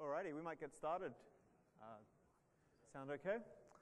Alrighty, we might get started. Sound okay?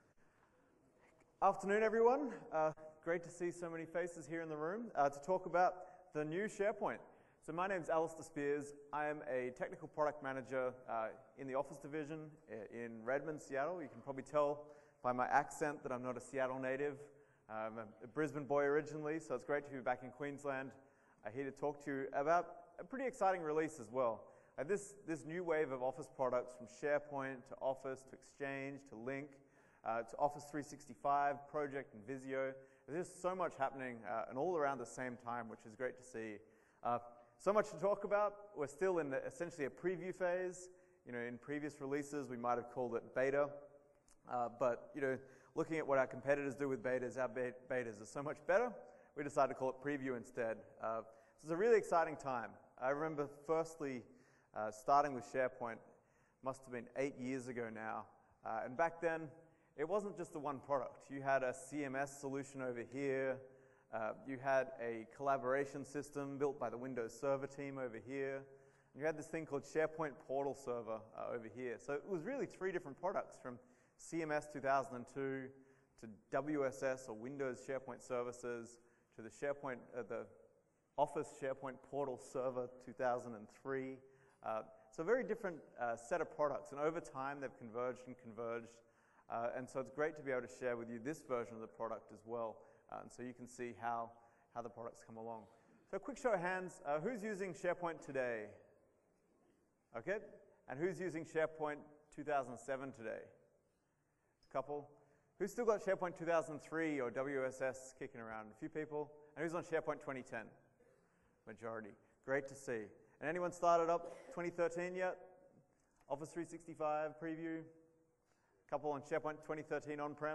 Afternoon, everyone. Great to see so many faces here in the room to talk about the new SharePoint. So my name is Alistair Spears. I am a technical product manager in the Office division in Redmond, Seattle. You can probably tell by my accent that I'm not a Seattle native. I'm a Brisbane boy originally, so it's great to be back in Queensland. I'm here to talk to you about a pretty exciting release as well. This new wave of Office products, from SharePoint to Office to Exchange to Lync to Office 365, Project and Visio. There's just so much happening and all around the same time, which is great to see. So much to talk about. We're still in essentially a preview phase. In previous releases, we might have called it beta. But looking at what our competitors do with betas, our betas are so much better. We decided to call it preview instead. So it's a really exciting time. I remember firstly starting with SharePoint, must have been 8 years ago now. And back then, it wasn't just the one product. You had a CMS solution over here. You had a collaboration system built by the Windows Server team over here. And you had this thing called SharePoint Portal Server over here. So it was really 3 different products, from CMS 2002 to WSS or Windows SharePoint Services to the Office SharePoint Portal Server 2003. So a very different set of products, and over time they've converged and converged. And so it's great to be able to share with you this version of the product as well, and so you can see how the products come along. So a quick show of hands, who's using SharePoint today? Okay, and who's using SharePoint 2007 today? A couple. Who's still got SharePoint 2003 or WSS kicking around? A few people. And who's on SharePoint 2010? Majority. Great to see. And anyone started up 2013 yet? Office 365 preview? A couple on SharePoint 2013 on-prem?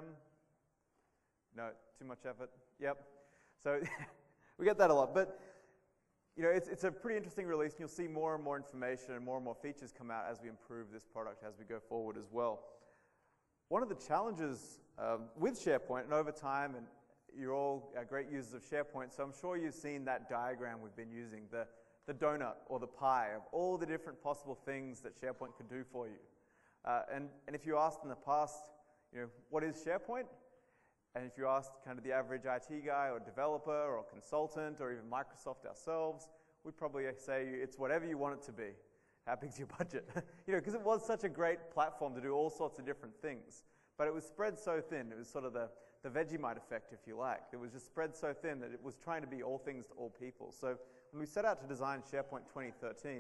No, too much effort. Yep. So we get that a lot. But it's a pretty interesting release, and you'll see more and more information and more features come out as we improve this product as we go forward as well. One of the challenges with SharePoint, and over time, and you're all great users of SharePoint, so I'm sure you've seen that diagram we've been using, the donut or the pie of all the different possible things that SharePoint could do for you. And if you asked in the past, what is SharePoint? And if you asked kind of the average IT guy or developer or consultant or even Microsoft ourselves, we'd probably say it's whatever you want it to be. How big's your budget? Because it was such a great platform to do all sorts of different things. But it was spread so thin. It was sort of the Vegemite effect, if you like. It was just spread so thin that it was trying to be all things to all people. So when we set out to design SharePoint 2013,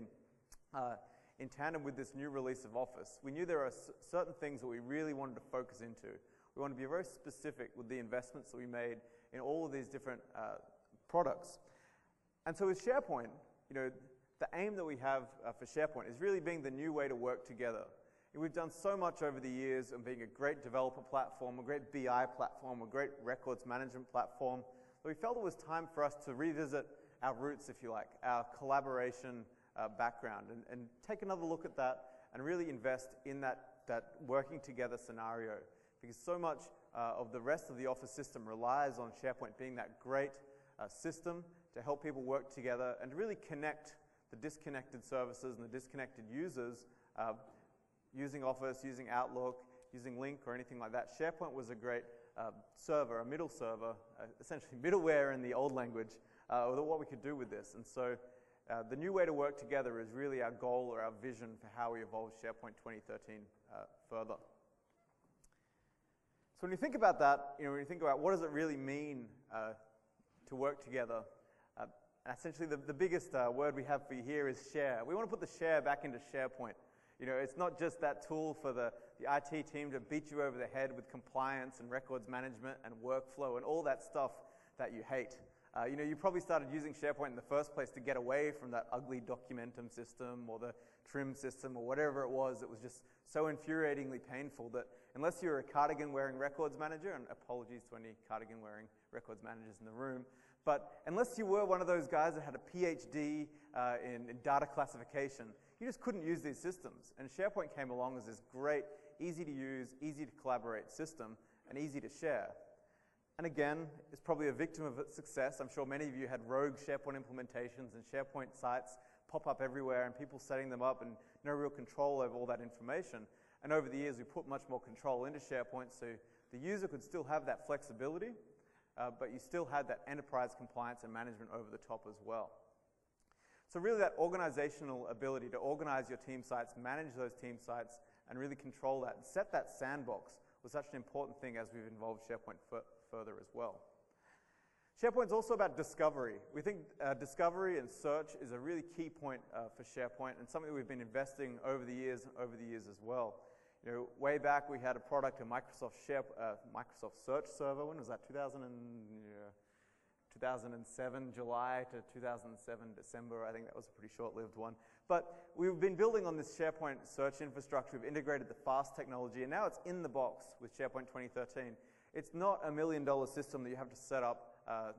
in tandem with this new release of Office, we knew there are certain things that we really wanted to focus into. We wanted to be very specific with the investments that we made in all of these different products. And so with SharePoint, the aim that we have for SharePoint is really being the new way to work together. We've done so much over the years of being a great developer platform, a great BI platform, a great records management platform, that we felt it was time for us to revisit our roots, if you like, our collaboration background, and take another look at that and really invest in that working together scenario. Because so much of the rest of the Office system relies on SharePoint being that great system to help people work together and to really connect the disconnected services and the disconnected users using Office, using Outlook, using Lync or anything like that. SharePoint was a great server, a middle server, essentially middleware in the old language, what we could do with this. And so the new way to work together is really our goal or our vision for how we evolve SharePoint 2013 further. So when you think about that, when you think about what does it really mean to work together, essentially the biggest word we have for you here is share. We want to put the share back into SharePoint. It's not just that tool for the IT team to beat you over the head with compliance and records management and workflow and all that stuff that you hate. You probably started using SharePoint in the first place to get away from that ugly Documentum system or the Trim system or whatever it was that was just so infuriatingly painful that unless you're a cardigan-wearing records manager, and apologies to any cardigan-wearing records managers in the room, but unless you were one of those guys that had a PhD in data classification, you just couldn't use these systems. And SharePoint came along as this great, easy to use, easy to collaborate system, and easy to share. And again, it's probably a victim of its success. I'm sure many of you had rogue SharePoint implementations and SharePoint sites pop up everywhere and people setting them up and no real control over all that information. And over the years, we put much more control into SharePoint so the user could still have that flexibility, but you still had that enterprise compliance and management over the top as well. So really that organizational ability to organize your team sites, manage those team sites, and really control that and set that sandbox was such an important thing as we've involved SharePoint further as well. SharePoint's also about discovery. We think discovery and search is a really key point for SharePoint and something we've been investing over the years as well. You know, way back we had a product, a Microsoft Search Server. When was that? 2007 July to 2007 December. I think that was a pretty short-lived one. But we've been building on this SharePoint search infrastructure. We've integrated the FAST technology, and now it's in the box with SharePoint 2013. It's not a $1 million system that you have to set up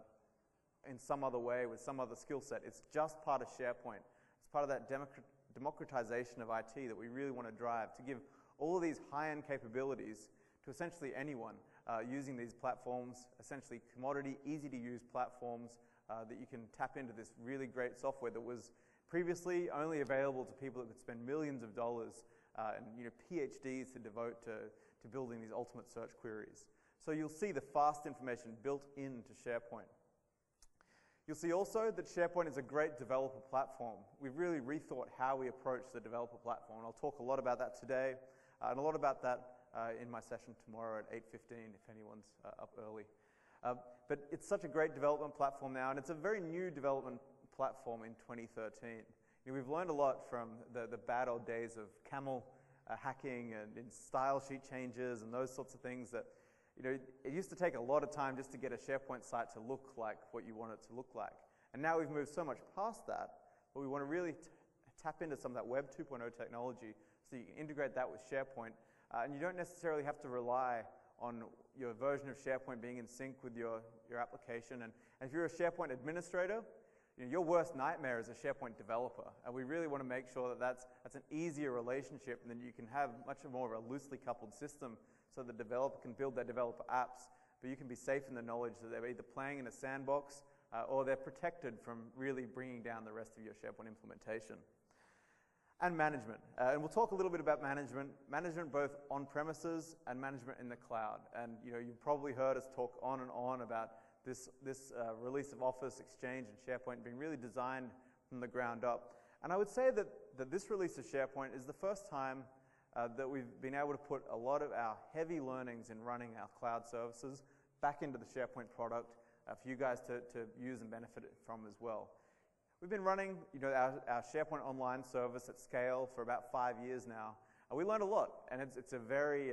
in some other way with some other skill set. It's just part of SharePoint. It's part of that democratization of IT that we really want to drive, to give all of these high-end capabilities to essentially anyone using these platforms, essentially commodity, easy-to-use platforms that you can tap into this really great software that was previously only available to people that could spend millions of dollars and PhDs to devote to building these ultimate search queries. So you'll see the FAST information built into SharePoint. You'll see also that SharePoint is a great developer platform. We've really rethought how we approach the developer platform. And I'll talk a lot about that today and a lot about that in my session tomorrow at 8:15 if anyone's up early. But it's such a great development platform now, and it's a very new development platform in 2013. We've learned a lot from the bad old days of camel hacking and style sheet changes and those sorts of things that it used to take a lot of time just to get a SharePoint site to look like what you want it to look like. And now we've moved so much past that, but we want to really tap into some of that Web 2.0 technology so you can integrate that with SharePoint. And you don't necessarily have to rely on your version of SharePoint being in sync with your application. And if you're a SharePoint administrator, your worst nightmare is a SharePoint developer. And we really want to make sure that that's an easier relationship, and then you can have much more of a loosely coupled system so the developer can build their developer apps, but you can be safe in the knowledge that they're either playing in a sandbox or they're protected from really bringing down the rest of your SharePoint implementation. And management. And we'll talk a little bit about management both on premises and management in the cloud. And you've probably heard us talk on and on about this release of Office, Exchange, and SharePoint being really designed from the ground up. And I would say that this release of SharePoint is the first time that we've been able to put a lot of our heavy learnings in running our cloud services back into the SharePoint product for you guys to use and benefit from as well. We've been running our SharePoint Online service at scale for about 5 years now. And we learned a lot, and it's a very,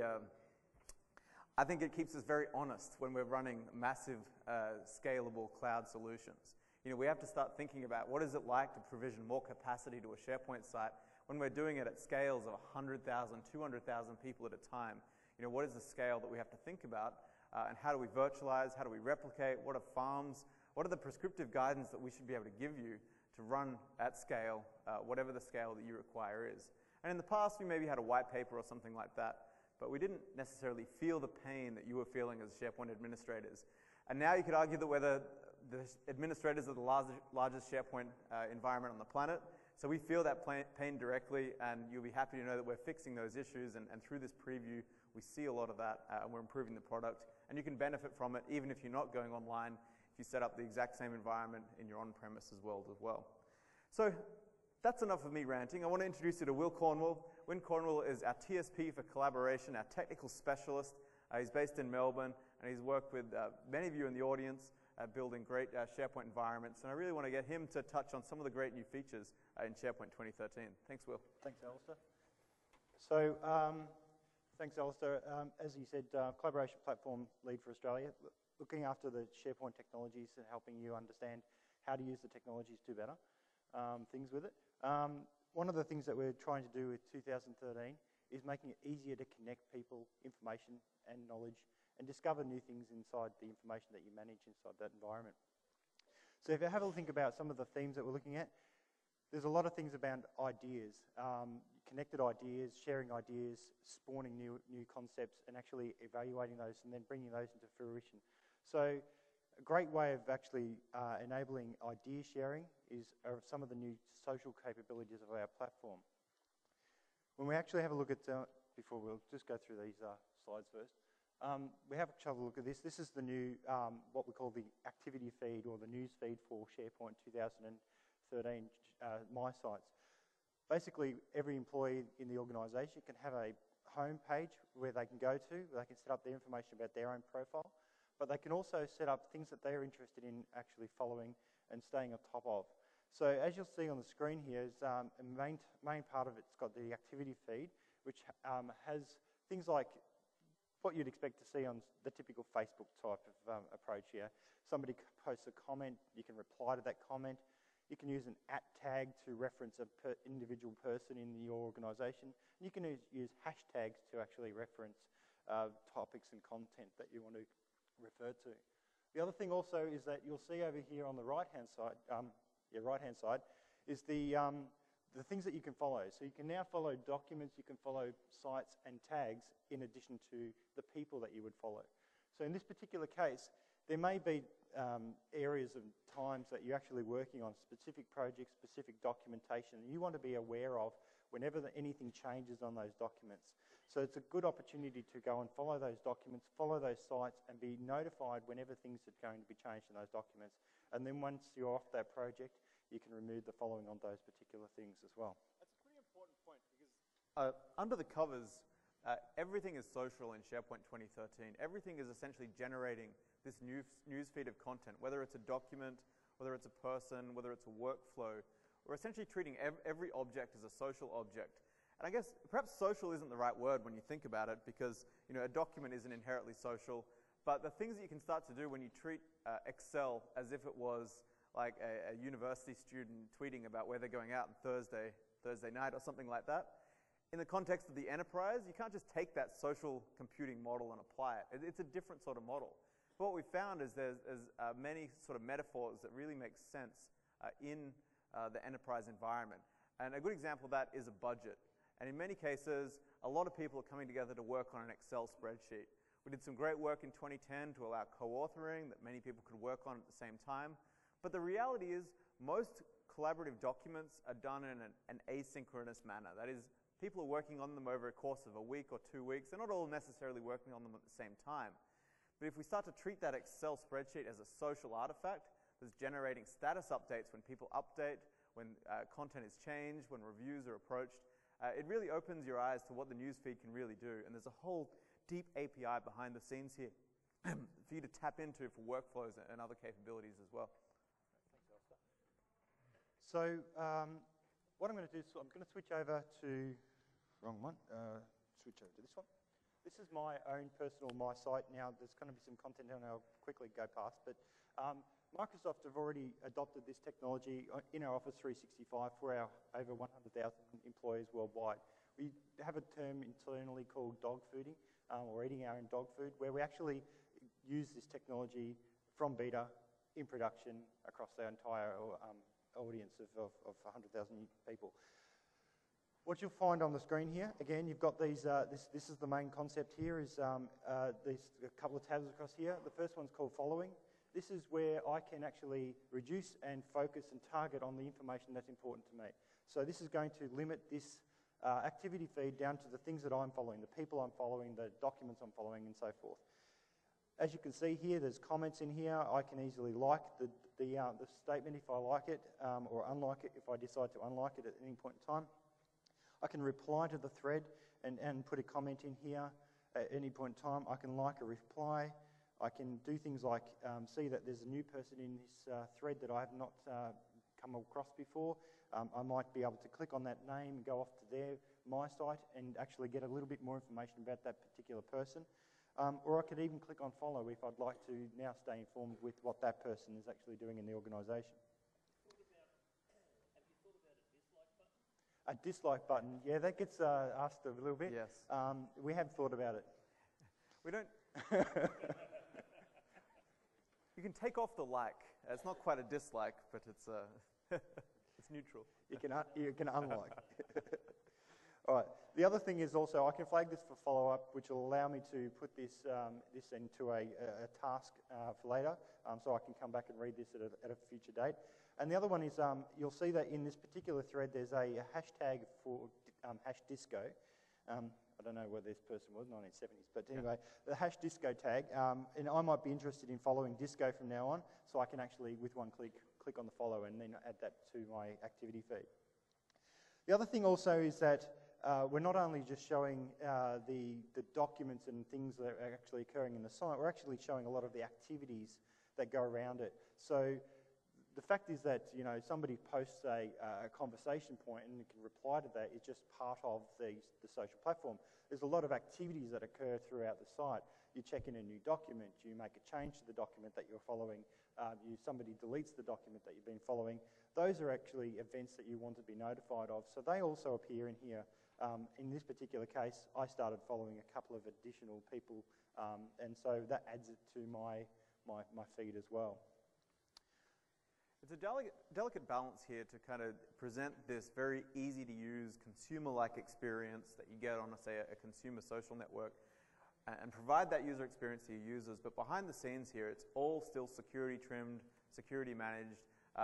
I think it keeps us very honest when we're running massive scalable cloud solutions. We have to start thinking about what is it like to provision more capacity to a SharePoint site when we're doing it at scales of 100,000, 200,000 people at a time. What is the scale that we have to think about, and how do we virtualize, how do we replicate, what are farms, what are the prescriptive guidance that we should be able to give you to run at scale, whatever the scale that you require is. And in the past, we maybe had a white paper or something like that, but we didn't necessarily feel the pain that you were feeling as SharePoint administrators. And now you could argue that we're the administrators of the largest SharePoint environment on the planet, so we feel that pain directly, and you'll be happy to know that we're fixing those issues, and through this preview, we see a lot of that, and we're improving the product, and you can benefit from it even if you're not going online, if you set up the exact same environment in your on-premises world as well. So that's enough of me ranting. I want to introduce you to Will Cornwall. Will Cornwall is our TSP for collaboration, our technical specialist. He's based in Melbourne, and he's worked with many of you in the audience building great SharePoint environments. And I really want to get him to touch on some of the great new features in SharePoint 2013. Thanks, Will. Thanks, Alistair. So, thanks, Alistair. As you said, collaboration platform lead for Australia, looking after the SharePoint technologies and helping you understand how to use the technologies to better things with it. One of the things that we're trying to do with 2013 is making it easier to connect people, information and knowledge, and discover new things inside the information that you manage inside that environment. So if you have a think about some of the themes that we're looking at, there's a lot of things about ideas, connected ideas, sharing ideas, spawning new concepts, and actually evaluating those and then bringing those into fruition. So A great way of actually enabling idea sharing are some of the new social capabilities of our platform. When we actually have a look at, before we'll just go through these slides first, we have a look at this. This is the new, what we call the activity feed or the news feed for SharePoint 2013 My Sites. Basically, every employee in the organisation can have a home page where they can go to, where they can set up their information about their own profile, but they can also set up things that they're interested in actually following and staying on top of. So as you'll see on the screen here, is a main part of it's got the activity feed, which has things like what you'd expect to see on the typical Facebook type of approach here. Somebody posts a comment, you can reply to that comment. You can use an @tag to reference an individual person in your organisation. You can use hashtags to actually reference topics and content that you want to refer to. The other thing also is that you'll see over here on the right-hand side, is the things that you can follow. So you can now follow documents, you can follow sites and tags in addition to the people that you would follow. So in this particular case, there may be areas of times that you're actually working on specific projects, specific documentation, and you want to be aware of whenever anything changes on those documents. So it's a good opportunity to go and follow those documents, follow those sites, and be notified whenever things are going to be changed in those documents. And then once you're off that project, you can remove the following on those particular things as well. That's a pretty important point because under the covers, everything is social in SharePoint 2013. Everything is essentially generating this news feed of content, whether it's a document, whether it's a person, whether it's a workflow. We're essentially treating every object as a social object. And I guess perhaps social isn't the right word when you think about it, because a document isn't inherently social. But the things that you can start to do when you treat Excel as if it was like a university student tweeting about where they're going out on Thursday night or something like that. In the context of the enterprise, you can't just take that social computing model and apply it. It's a different sort of model. But what we found is there's many sort of metaphors that really make sense in the enterprise environment. And a good example of that is a budget. And in many cases, a lot of people are coming together to work on an Excel spreadsheet. We did some great work in 2010 to allow co-authoring that many people could work on at the same time. But the reality is most collaborative documents are done in an asynchronous manner. That is, people are working on them over a course of a week or 2 weeks. They're not all necessarily working on them at the same time. But if we start to treat that Excel spreadsheet as a social artifact that's generating status updates when people update, when content is changed, when reviews are approached, it really opens your eyes to what the newsfeed can really do. And there's a whole deep API behind the scenes here for you to tap into for workflows and other capabilities as well. Thanks, Alistair. So what I'm going to do is I'm going to switch over to, wrong one, switch over to this one. This is my own personal My Site. Now, there's going to be some content and I'll quickly go past, but Microsoft have already adopted this technology in our Office 365 for our over 100,000 employees worldwide. We have a term internally called dog fooding, or eating our own dog food, where we actually use this technology from beta in production across the entire audience of 100,000 people. What you'll find on the screen here, again, you've got these, this is the main concept here, is these a couple of tabs across here. The first one's called Following. This is where I can actually reduce and focus and target on the information that's important to me. So this is going to limit this activity feed down to the things that I'm following, the people I'm following, the documents I'm following, and so forth. As you can see here, there's comments in here. I can easily like the statement if I like it, or unlike it if I decide to unlike it at any point in time. I can reply to the thread and put a comment in here at any point in time. I can like a reply. I can do things like see that there's a new person in this thread that I have not come across before. I might be able to click on that name and go off to their My Site and actually get a little bit more information about that particular person. Or I could even click on follow if I'd like to now stay informed with what that person is actually doing in the organisation. A dislike button, yeah, that gets asked a little bit. Yes. We have thought about it. We don't. You can take off the like. It's not quite a dislike, but it's it's neutral. You can unlike. All right. The other thing is also I can flag this for follow-up, which will allow me to put this this into a task for later, so I can come back and read this at a future date. And the other one is you'll see that in this particular thread there's a hashtag for #disco. I don't know where this person was, 1970s, but anyway, the #disco tag, and I might be interested in following disco from now on, so I can actually, with one click on the follow and then add that to my activity feed. The other thing also is that we're not only just showing the documents and things that are actually occurring in the site, we're actually showing a lot of the activities that go around it. So the fact is that, you know, somebody posts a conversation point and you can reply to that is just part of the social platform. There's a lot of activities that occur throughout the site. You check in a new document, you make a change to the document that you're following, somebody deletes the document that you've been following. Those are actually events that you want to be notified of. So they also appear in here. In this particular case, I started following a couple of additional people, and so that adds it to my feed as well. It's a delicate balance here to kind of present this very easy-to-use, consumer-like experience that you get on, say, a consumer social network, and provide that user experience to your users. But behind the scenes here, it's all still security trimmed, security managed.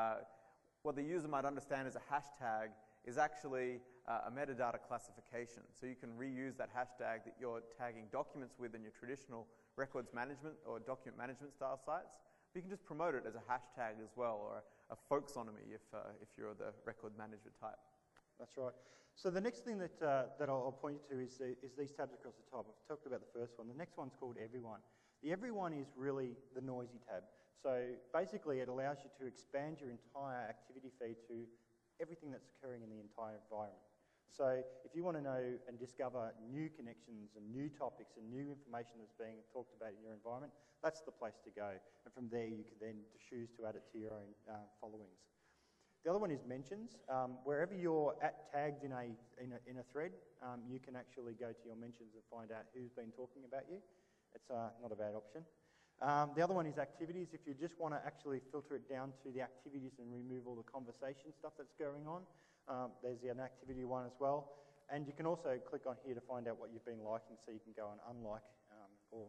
What the user might understand as a hashtag is actually a metadata classification. So you can reuse that hashtag that you're tagging documents with in your traditional records management or document management style sites. But you can just promote it as a hashtag as well, or a folksonomy if you're the record management type. That's right. So the next thing that I'll point you to is these tabs across the top. I've talked about the first one. The next one's called Everyone. The Everyone is really the noisy tab. So basically it allows you to expand your entire activity feed to everything that's occurring in the entire environment. So if you want to know and discover new connections and new topics and new information that's being talked about in your environment, that's the place to go. And from there you can then choose to add it to your own followings. The other one is mentions. Wherever you're tagged in a thread, you can actually go to your mentions and find out who's been talking about you. It's not a bad option. The other one is activities. If you just want to actually filter it down to the activities and remove all the conversation stuff that's going on, there's an activity one as well. And you can also click on here to find out what you've been liking, so you can go and unlike or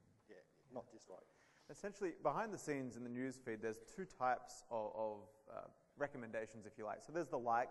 not dislike. Essentially, behind the scenes in the newsfeed, there's two types of recommendations, if you like. So there's the like,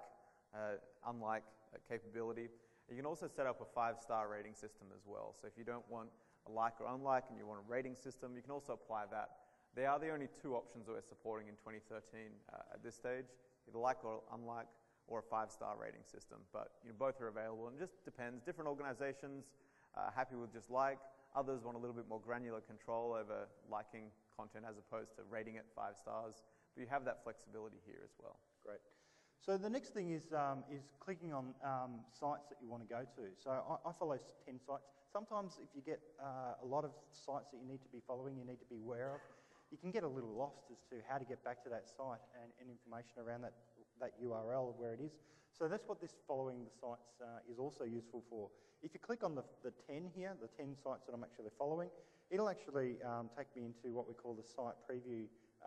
unlike capability. You can also set up a 5-star rating system as well. So if you don't want a like or unlike and you want a rating system, you can also apply that. They are the only two options that we're supporting in 2013 at this stage, either like or unlike, or a 5-star rating system. But both are available, and it just depends. Different organizations are happy with just like. Others want a little bit more granular control over liking content as opposed to rating it 5 stars. But you have that flexibility here as well. Great. So the next thing is clicking on sites that you want to go to. So I follow 10 sites. Sometimes if you get a lot of sites that you need to be following, you need to be aware of, you can get a little lost as to how to get back to that site and information around that URL of where it is. So that's what this following the sites is also useful for. If you click on the 10 here, the 10 sites that I'm actually following, it'll actually take me into what we call the site preview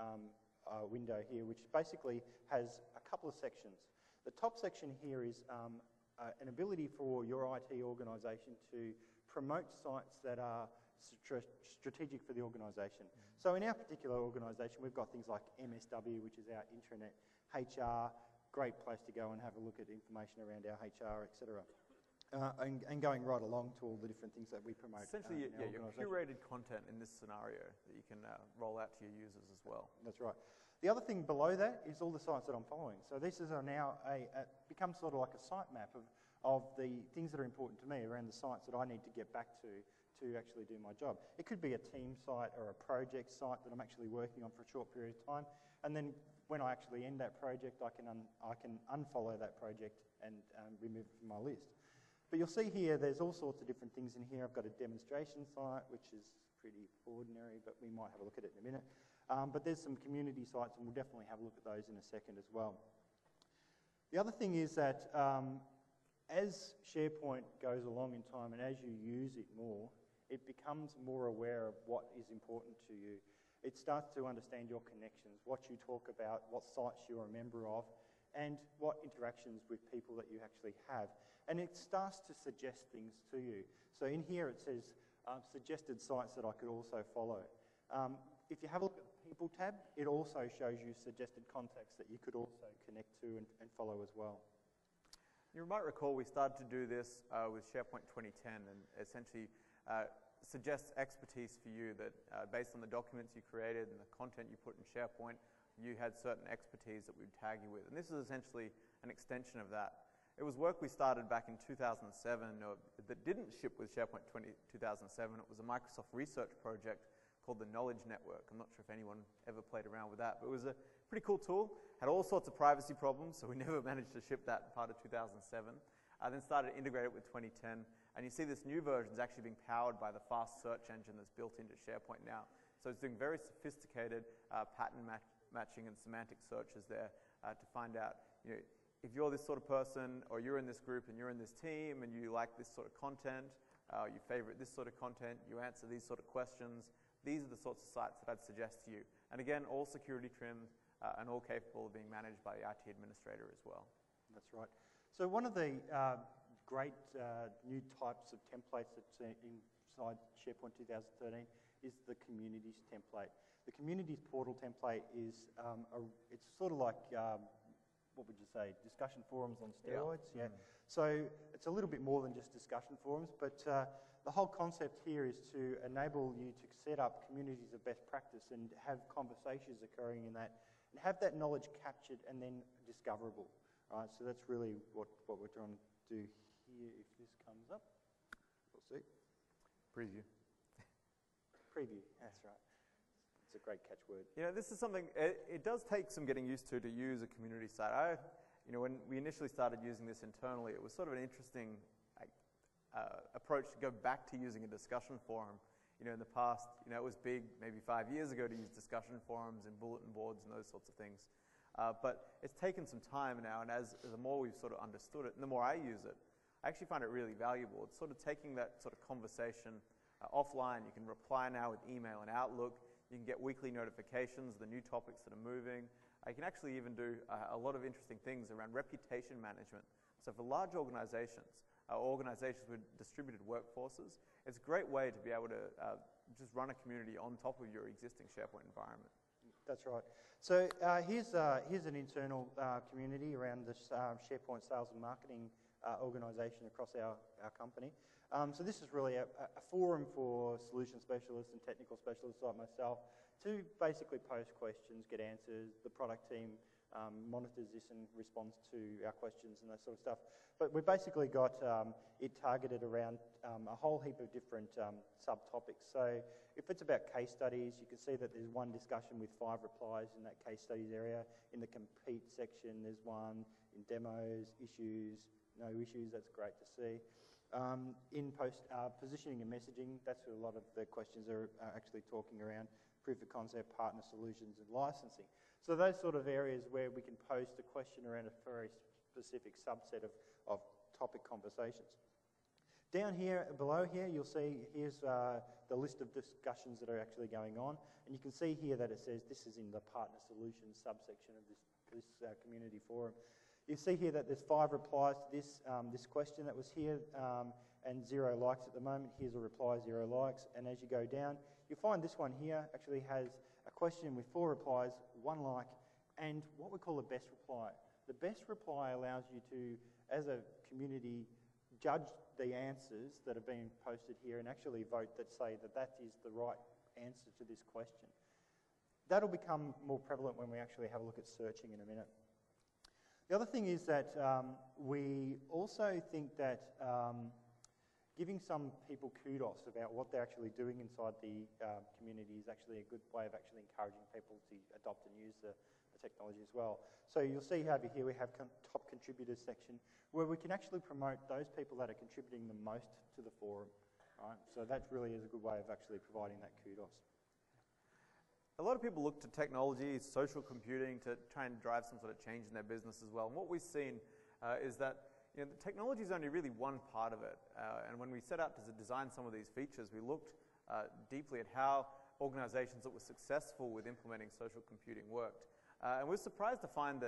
window here, which basically has a couple of sections. The top section here is an ability for your IT organisation to promote sites that are strategic for the organisation. So in our particular organisation, we've got things like MSW, which is our intranet, HR, great place to go and have a look at information around our HR, etc. And going right along to all the different things that we promote. Essentially, your curated content in this scenario that you can roll out to your users as well. That's right. The other thing below that is all the sites that I'm following. So this is now becomes sort of like a sitemap of the things that are important to me around the sites that I need to get back to actually do my job. It could be a team site or a project site that I'm actually working on for a short period of time, and then when I actually end that project, I can unfollow that project and remove it from my list. But you'll see here, there's all sorts of different things in here. I've got a demonstration site, which is pretty ordinary, but we might have a look at it in a minute. But there's some community sites, and we'll definitely have a look at those in a second as well. The other thing is that as SharePoint goes along in time and as you use it more, it becomes more aware of what is important to you. It starts to understand your connections, what you talk about, what sites you're a member of, and what interactions with people that you actually have. And it starts to suggest things to you. So in here it says suggested sites that I could also follow. If you have a look at the People tab, it also shows you suggested contacts that you could also connect to and follow as well. You might recall we started to do this with SharePoint 2010 and essentially suggests expertise for you that based on the documents you created and the content you put in SharePoint, you had certain expertise that we'd tag you with. And this is essentially an extension of that. It was work we started back in 2007 that didn't ship with SharePoint 2007. It was a Microsoft research project called the Knowledge Network. I'm not sure if anyone ever played around with that, but it was a pretty cool tool. Had all sorts of privacy problems, so we never managed to ship that part of 2007. I then started to integrate it with 2010, and you see this new version is actually being powered by the fast search engine that's built into SharePoint now. So it's doing very sophisticated pattern matching and semantic searches there to find out, if you're this sort of person, or you're in this group and you're in this team and you like this sort of content, you favorite this sort of content, you answer these sort of questions, these are the sorts of sites that I'd suggest to you. And again, all security trimmed and all capable of being managed by the IT administrator as well. That's right. So one of the great new types of templates that's inside SharePoint 2013 is the Communities template. The Communities portal template is, it's sort of like, what would you say, discussion forums on steroids? Yeah. So it's a little bit more than just discussion forums, but the whole concept here is to enable you to set up communities of best practice and have conversations occurring in that, and have that knowledge captured and then discoverable. Right? So that's really what we're trying to do here. If this comes up, we'll see. Preview. Preview, that's right. It's a great catchword. This is something, it does take some getting used to use a community site. When we initially started using this internally, it was sort of an interesting approach to go back to using a discussion forum. In the past, it was big maybe 5 years ago to use discussion forums and bulletin boards and those sorts of things. But it's taken some time now, and as the more we've sort of understood it, and the more I use it, I actually find it really valuable. It's sort of taking that sort of conversation offline. You can reply now with email and Outlook. You can get weekly notifications, the new topics that are moving. You can actually even do a lot of interesting things around reputation management. So for large organizations, organizations with distributed workforces, it's a great way to be able to just run a community on top of your existing SharePoint environment. That's right. So here's an internal community around this SharePoint sales and marketing organisation across our company. So this is really a forum for solution specialists and technical specialists like myself to basically post questions, get answers. The product team monitors this and responds to our questions and that sort of stuff. But we've basically got it targeted around a whole heap of different subtopics. So if it's about case studies, you can see that there's one discussion with 5 replies in that case studies area. In the compete section, there's one. In demos, issues, no issues, that's great to see. In positioning and messaging, that's where a lot of the questions are actually talking around. Proof of concept, partner solutions, and licensing. So those sort of areas where we can post a question around a very specific subset of topic conversations. Down here, below here, you'll see here's the list of discussions that are actually going on. And you can see here that it says this is in the partner solutions subsection of this community forum. You see here that there's 5 replies to this question that was here and 0 likes at the moment. Here's a reply, 0 likes. And as you go down, you'll find this one here actually has a question with 4 replies, 1 like, and what we call a best reply. The best reply allows you to, as a community, judge the answers that have been posted here and actually vote that say that is the right answer to this question. That'll become more prevalent when we actually have a look at searching in a minute. The other thing is that we also think that giving some people kudos about what they're actually doing inside the community is actually a good way of actually encouraging people to adopt and use the technology as well. So you'll see over here we have top contributors section where we can actually promote those people that are contributing the most to the forum. Right? So that really is a good way of actually providing that kudos. A lot of people look to technology, social computing, to try and drive some sort of change in their business as well. And what we've seen is that the technology is only really one part of it. And when we set out to design some of these features, we looked deeply at how organizations that were successful with implementing social computing worked. And we were surprised to find that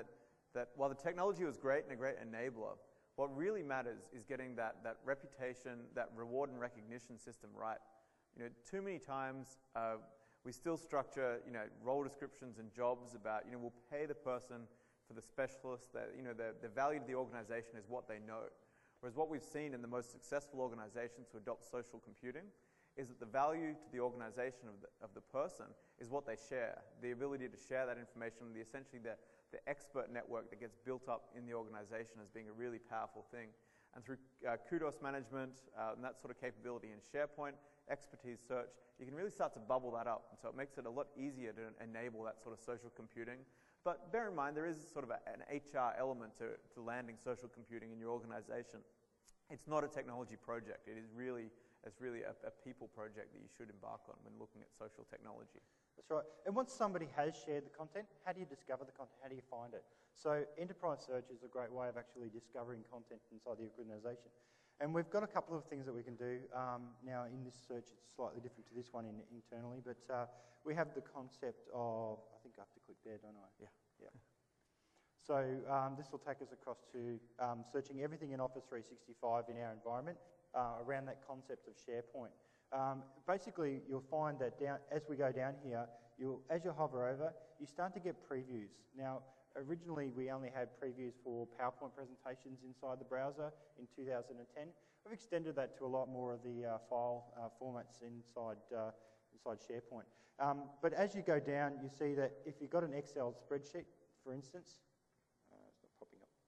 that while the technology was great and a great enabler, what really matters is getting that reputation, that reward and recognition system right. Too many times we still structure, role descriptions and jobs about, we'll pay the person for the specialist, that, the value to the organization is what they know. Whereas what we've seen in the most successful organizations to adopt social computing is that the value to the organization of the person is what they share. The ability to share that information, essentially the expert network that gets built up in the organization as being a really powerful thing. And through kudos management and that sort of capability in SharePoint, expertise search, you can really start to bubble that up. And so it makes it a lot easier to enable that sort of social computing. But bear in mind, there is sort of an HR element to landing social computing in your organization. It's not a technology project. It's really a people project that you should embark on when looking at social technology. That's right. And once somebody has shared the content, how do you discover the content? How do you find it? So enterprise search is a great way of actually discovering content inside the organization. And we've got a couple of things that we can do. Now in this search, it's slightly different to this one internally, but we have the concept of, I think I have to click there, don't I? Yeah. So this will take us across to searching everything in Office 365 in our environment around that concept of SharePoint. Basically, you'll find that as we go down here, as you hover over, you start to get previews. Now, originally we only had previews for PowerPoint presentations inside the browser in 2010. We've extended that to a lot more of the file formats inside SharePoint. But as you go down, you see that if you've got an Excel spreadsheet, for instance, it's not popping up.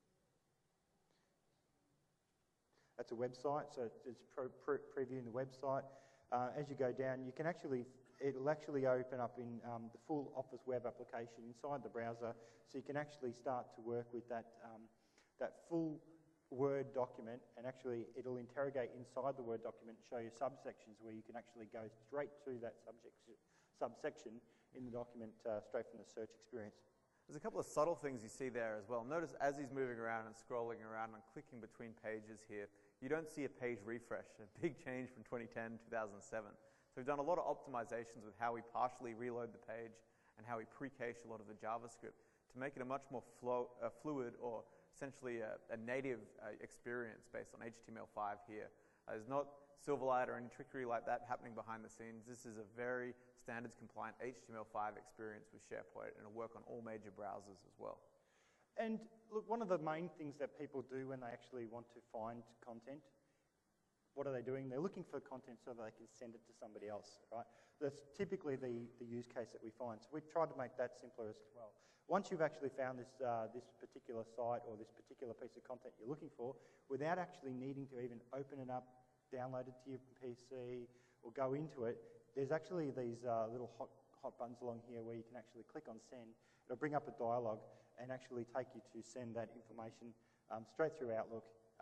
That's a website, so it's previewing the website. As you go down, you can it'll actually open up in the full Office web application inside the browser, so you can actually start to work with that full Word document, and actually it'll interrogate inside the Word document and show you subsections where you can actually go straight to that subsection in the document straight from the search experience. There's a couple of subtle things you see there as well. Notice as he's moving around and scrolling around and clicking between pages here, you don't see a page refresh, a big change from 2010, 2007. So we've done a lot of optimizations with how we partially reload the page and how we pre-cache a lot of the JavaScript to make it a much more fluid or essentially a native experience based on HTML5 here. There's not Silverlight or any trickery like that happening behind the scenes. This is a very standards-compliant HTML5 experience with SharePoint, and it'll work on all major browsers as well. And look, one of the main things that people do when they actually want to find content, what are they doing? They're looking for content so that they can send it to somebody else, right? That's typically the use case that we find. So we've tried to make that simpler as well. Once you've actually found this particular site or this particular piece of content you're looking for, without actually needing to even open it up, download it to your PC, or go into it, there's actually these little hot buttons along here where you can actually click on send. It'll bring up a dialogue and actually take you to send that information straight through Outlook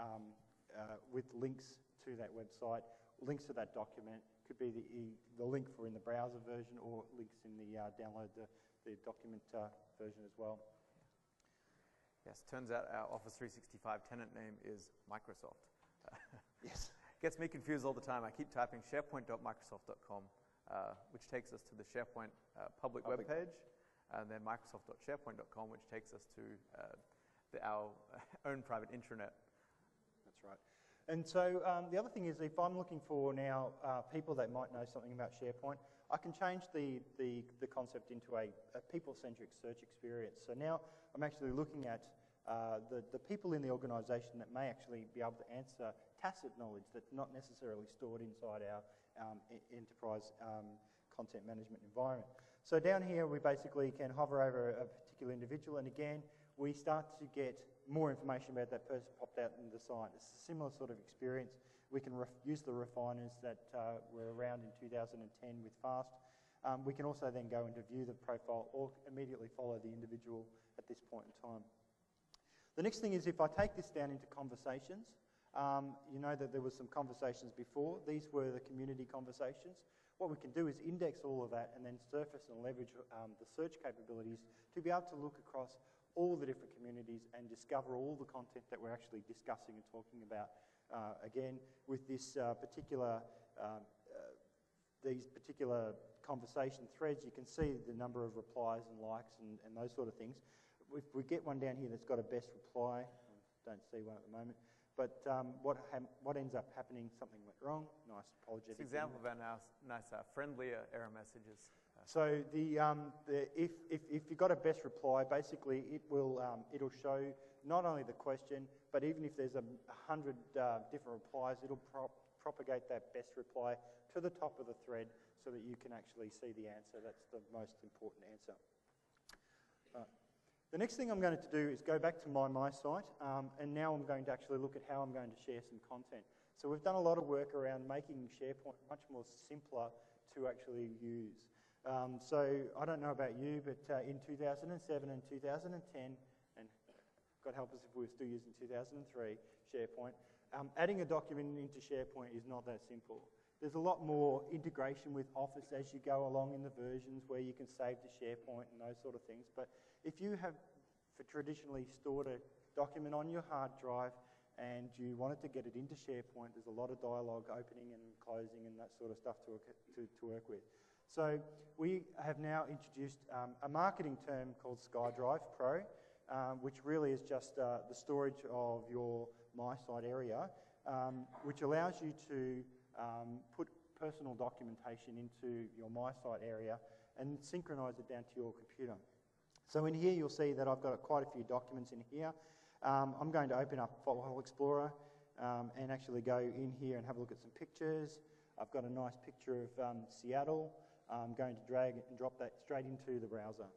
with links to that website, links to that document. Could be the link for in the browser version, or links in the download the document version as well. Yes, turns out our Office 365 tenant name is Microsoft. Yes. Gets me confused all the time. I keep typing sharepoint.microsoft.com, which takes us to the SharePoint public web page, and then microsoft.sharepoint.com, which takes us to our own private intranet. That's right. And so the other thing is, if I'm looking for now people that might know something about SharePoint, I can change the concept into a people-centric search experience. So now I'm actually looking at the people in the organisation that may actually be able to answer tacit knowledge that's not necessarily stored inside our enterprise content management environment. So down here we basically can hover over a particular individual, and again we start to get more information about that person popped out in the site. It's a similar sort of experience. We can use the refiners that were around in 2010 with FAST. We can also then go into view the profile or immediately follow the individual at this point in time. The next thing is, if I take this down into conversations, you know that there was some conversations before. These were the community conversations. What we can do is index all of that and then surface and leverage the search capabilities to be able to look across all the different communities and discover all the content that we're actually discussing and talking about. Again, with this these particular conversation threads, you can see the number of replies and likes and those sort of things. if we get one down here that's got a best reply, I don't see one at the moment, but what ends up happening, something went wrong, nice apologetic. It's an example of our nice friendlier error messages. So if you've got a best reply, basically it'll show not only the question, but even if there's 100 different replies, it'll propagate that best reply to the top of the thread so that you can actually see the answer. That's the most important answer. The next thing I'm going to do is go back to my site, and now I'm going to actually look at how I'm going to share some content. So we've done a lot of work around making SharePoint much more simpler to actually use. So I don't know about you, but in 2007 and 2010, and God help us if we were still using 2003 SharePoint, adding a document into SharePoint is not that simple. There's a lot more integration with Office as you go along in the versions where you can save to SharePoint and those sort of things. But if you have traditionally stored a document on your hard drive and you wanted to get it into SharePoint, there's a lot of dialogue opening and closing and that sort of stuff to work with. So we have now introduced a marketing term called SkyDrive Pro, which really is just the storage of your MySite area, which allows you to put personal documentation into your MySite area and synchronize it down to your computer. So in here you'll see that I've got quite a few documents in here. I'm going to open up File Explorer and actually go in here and have a look at some pictures. I've got a nice picture of Seattle. I'm going to drag and drop that straight into the browser.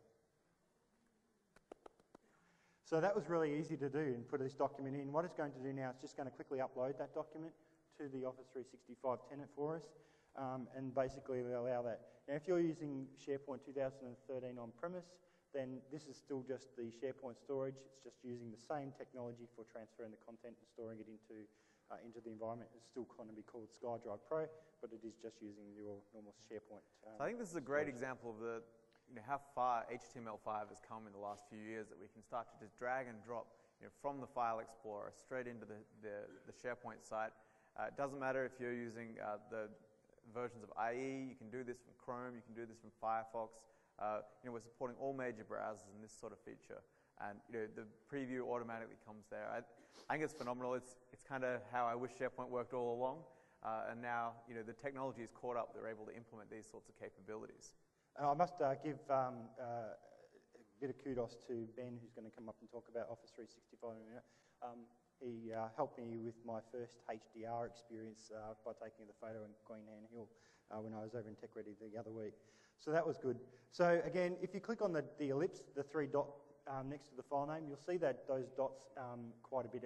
So that was really easy to do and put this document in. What it's going to do now is just going to quickly upload that document to the Office 365 tenant for us and basically allow that. Now if you're using SharePoint 2013 on-premise, then this is still just the SharePoint storage. It's just using the same technology for transferring the content and storing it into the environment. It's still going to be called SkyDrive Pro, but it is just using your normal SharePoint. So I think this is a great example of how far HTML5 has come in the last few years, that we can start to just drag and drop from the File Explorer straight into the SharePoint site. It doesn't matter if you're using the versions of IE, you can do this from Chrome, you can do this from Firefox. We're supporting all major browsers in this sort of feature, and the preview automatically comes there. I think it's phenomenal. It's kind of how I wish SharePoint worked all along, and now the technology is caught up. They're able to implement these sorts of capabilities. I must give a bit of kudos to Ben, who's going to come up and talk about Office 365 in a minute. He helped me with my first HDR experience by taking the photo in Queen Anne Hill when I was over in TechReady the other week. So that was good. So again, if you click on the ellipse, the three dot next to the file name, you'll see that those dots quite a bit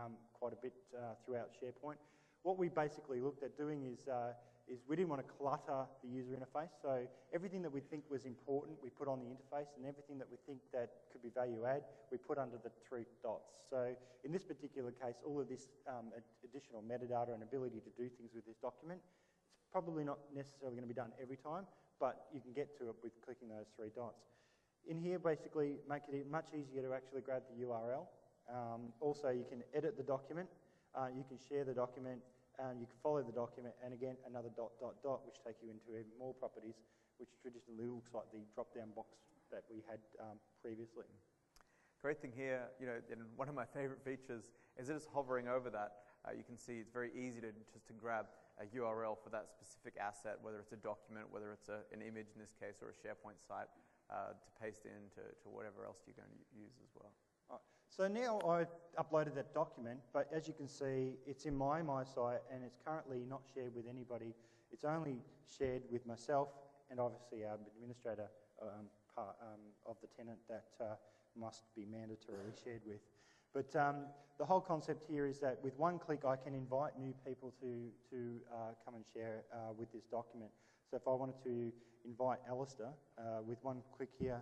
throughout SharePoint. What we basically looked at doing is we didn't want to clutter the user interface. So everything that we think was important, we put on the interface, and everything that we think that could be value add, we put under the three dots. So in this particular case, all of this additional metadata and ability to do things with this document, it's probably not necessarily going to be done every time, but you can get to it with clicking those three dots. In here, basically, make it much easier to actually grab the URL. Also, you can edit the document, you can share the document, and you can follow the document, and again, another ... which take you into even more properties, which traditionally looks like the drop-down box that we had previously. Great thing here, and one of my favorite features is just hovering over that. You can see it's very easy to grab a URL for that specific asset, whether it's a document, whether it's an image in this case, or a SharePoint site, to paste it into whatever else you're going to use as well. So now I've uploaded that document, but as you can see, it's in my MySite and it's currently not shared with anybody. It's only shared with myself and obviously our administrator part of the tenant that must be mandatorily shared with. But the whole concept here is that with one click I can invite new people to come and share with this document. So if I wanted to invite Alistair, with one click here,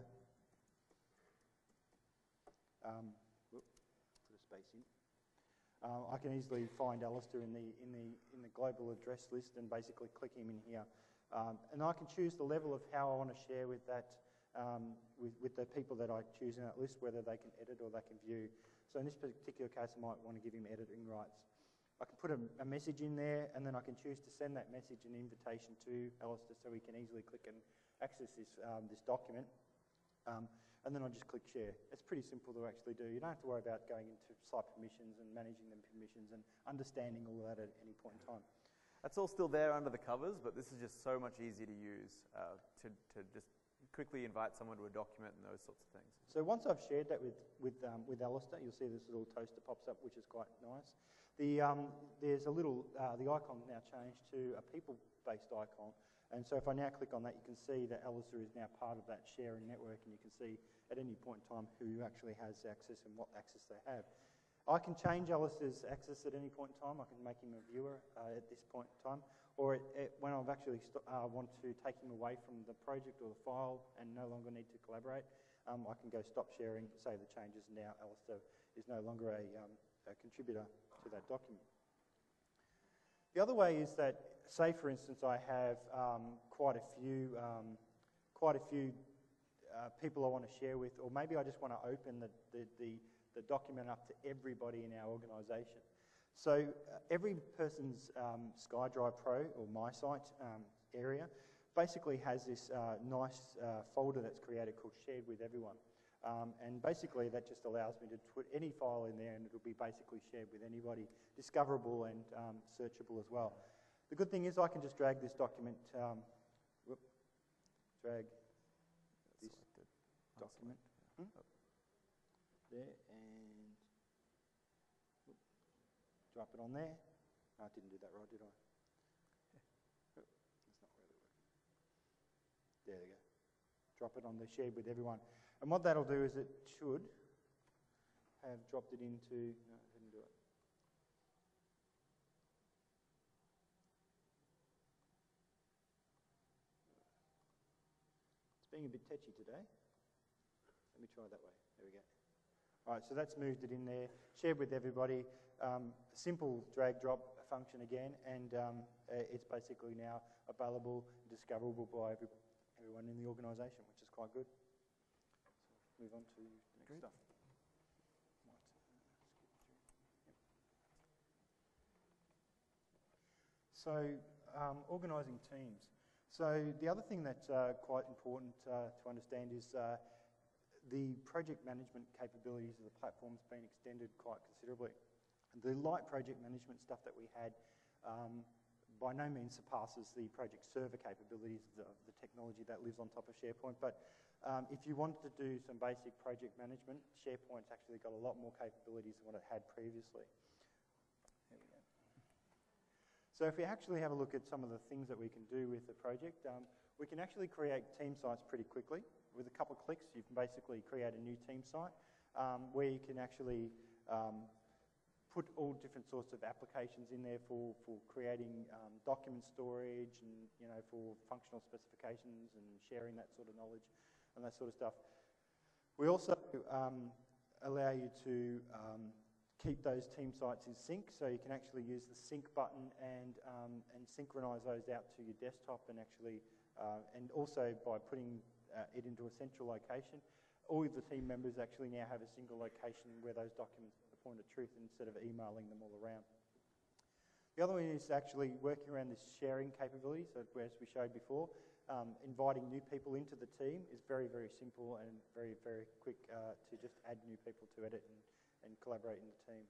put a space in. I can easily find Alistair in the global address list and basically click him in here, and I can choose the level of how I want to share with that with the people that I choose in that list, whether they can edit or they can view. So in this particular case, I might want to give him editing rights. I can put a message in there, and then I can choose to send that message an invitation to Alistair so he can easily click and access this document. and then I just click share. It's pretty simple to actually do. You don't have to worry about going into site permissions and managing them permissions and understanding all of that at any point in time. That's all still there under the covers, but this is just so much easier to use to just quickly invite someone to a document and those sorts of things. So once I've shared that with Alistair, you'll see this little toaster pops up, which is quite nice. There's a little, the icon now changed to a people-based icon. And so if I now click on that, you can see that Alistair is now part of that sharing network, and you can see at any point in time who actually has access and what access they have. I can change Alistair's access at any point in time. I can make him a viewer at this point in time, or when I've actually want to take him away from the project or the file and no longer need to collaborate, I can go stop sharing, save the changes, and now Alistair is no longer a contributor to that document. The other way is that, say for instance, I have quite a few people I want to share with, or maybe I just want to open the document up to everybody in our organisation. So every person's SkyDrive Pro or MySite area basically has this nice folder that's created called Shared with Everyone. And basically that just allows me to put any file in there and it'll be basically shared with anybody, discoverable and searchable as well. The good thing is I can just drag this document, drag this document there and drop it on there. No, I didn't do that right, did I? That's not really working. There we go. Drop it on the Shared with Everyone. And what that'll do is it should have dropped it into, no, it didn't do it. It's being a bit tetchy today. Let me try that way. There we go. All right, so that's moved it in there. Shared with everybody. Simple drag drop function again, and it's basically now available, discoverable by everyone in the organisation, which is quite good. Move on to the next stuff. So, organising teams. So the other thing that's quite important to understand is the project management capabilities of the platform's been extended quite considerably. The light project management stuff that we had by no means surpasses the project server capabilities of the technology that lives on top of SharePoint, but if you wanted to do some basic project management, SharePoint's actually got a lot more capabilities than what it had previously. There we go. So if we actually have a look at some of the things that we can do with the project, we can actually create team sites pretty quickly. With a couple of clicks, you can basically create a new team site where you can actually put all different sorts of applications in there for creating document storage and for functional specifications and sharing that sort of knowledge and that sort of stuff. We also allow you to keep those team sites in sync, so you can actually use the sync button and synchronize those out to your desktop and actually, and also by putting it into a central location, all of the team members actually now have a single location where those documents are the point of truth instead of emailing them all around. The other one is actually working around this sharing capability, so as we showed before, inviting new people into the team is very, very simple and very, very quick to just add new people to edit and collaborate in the team.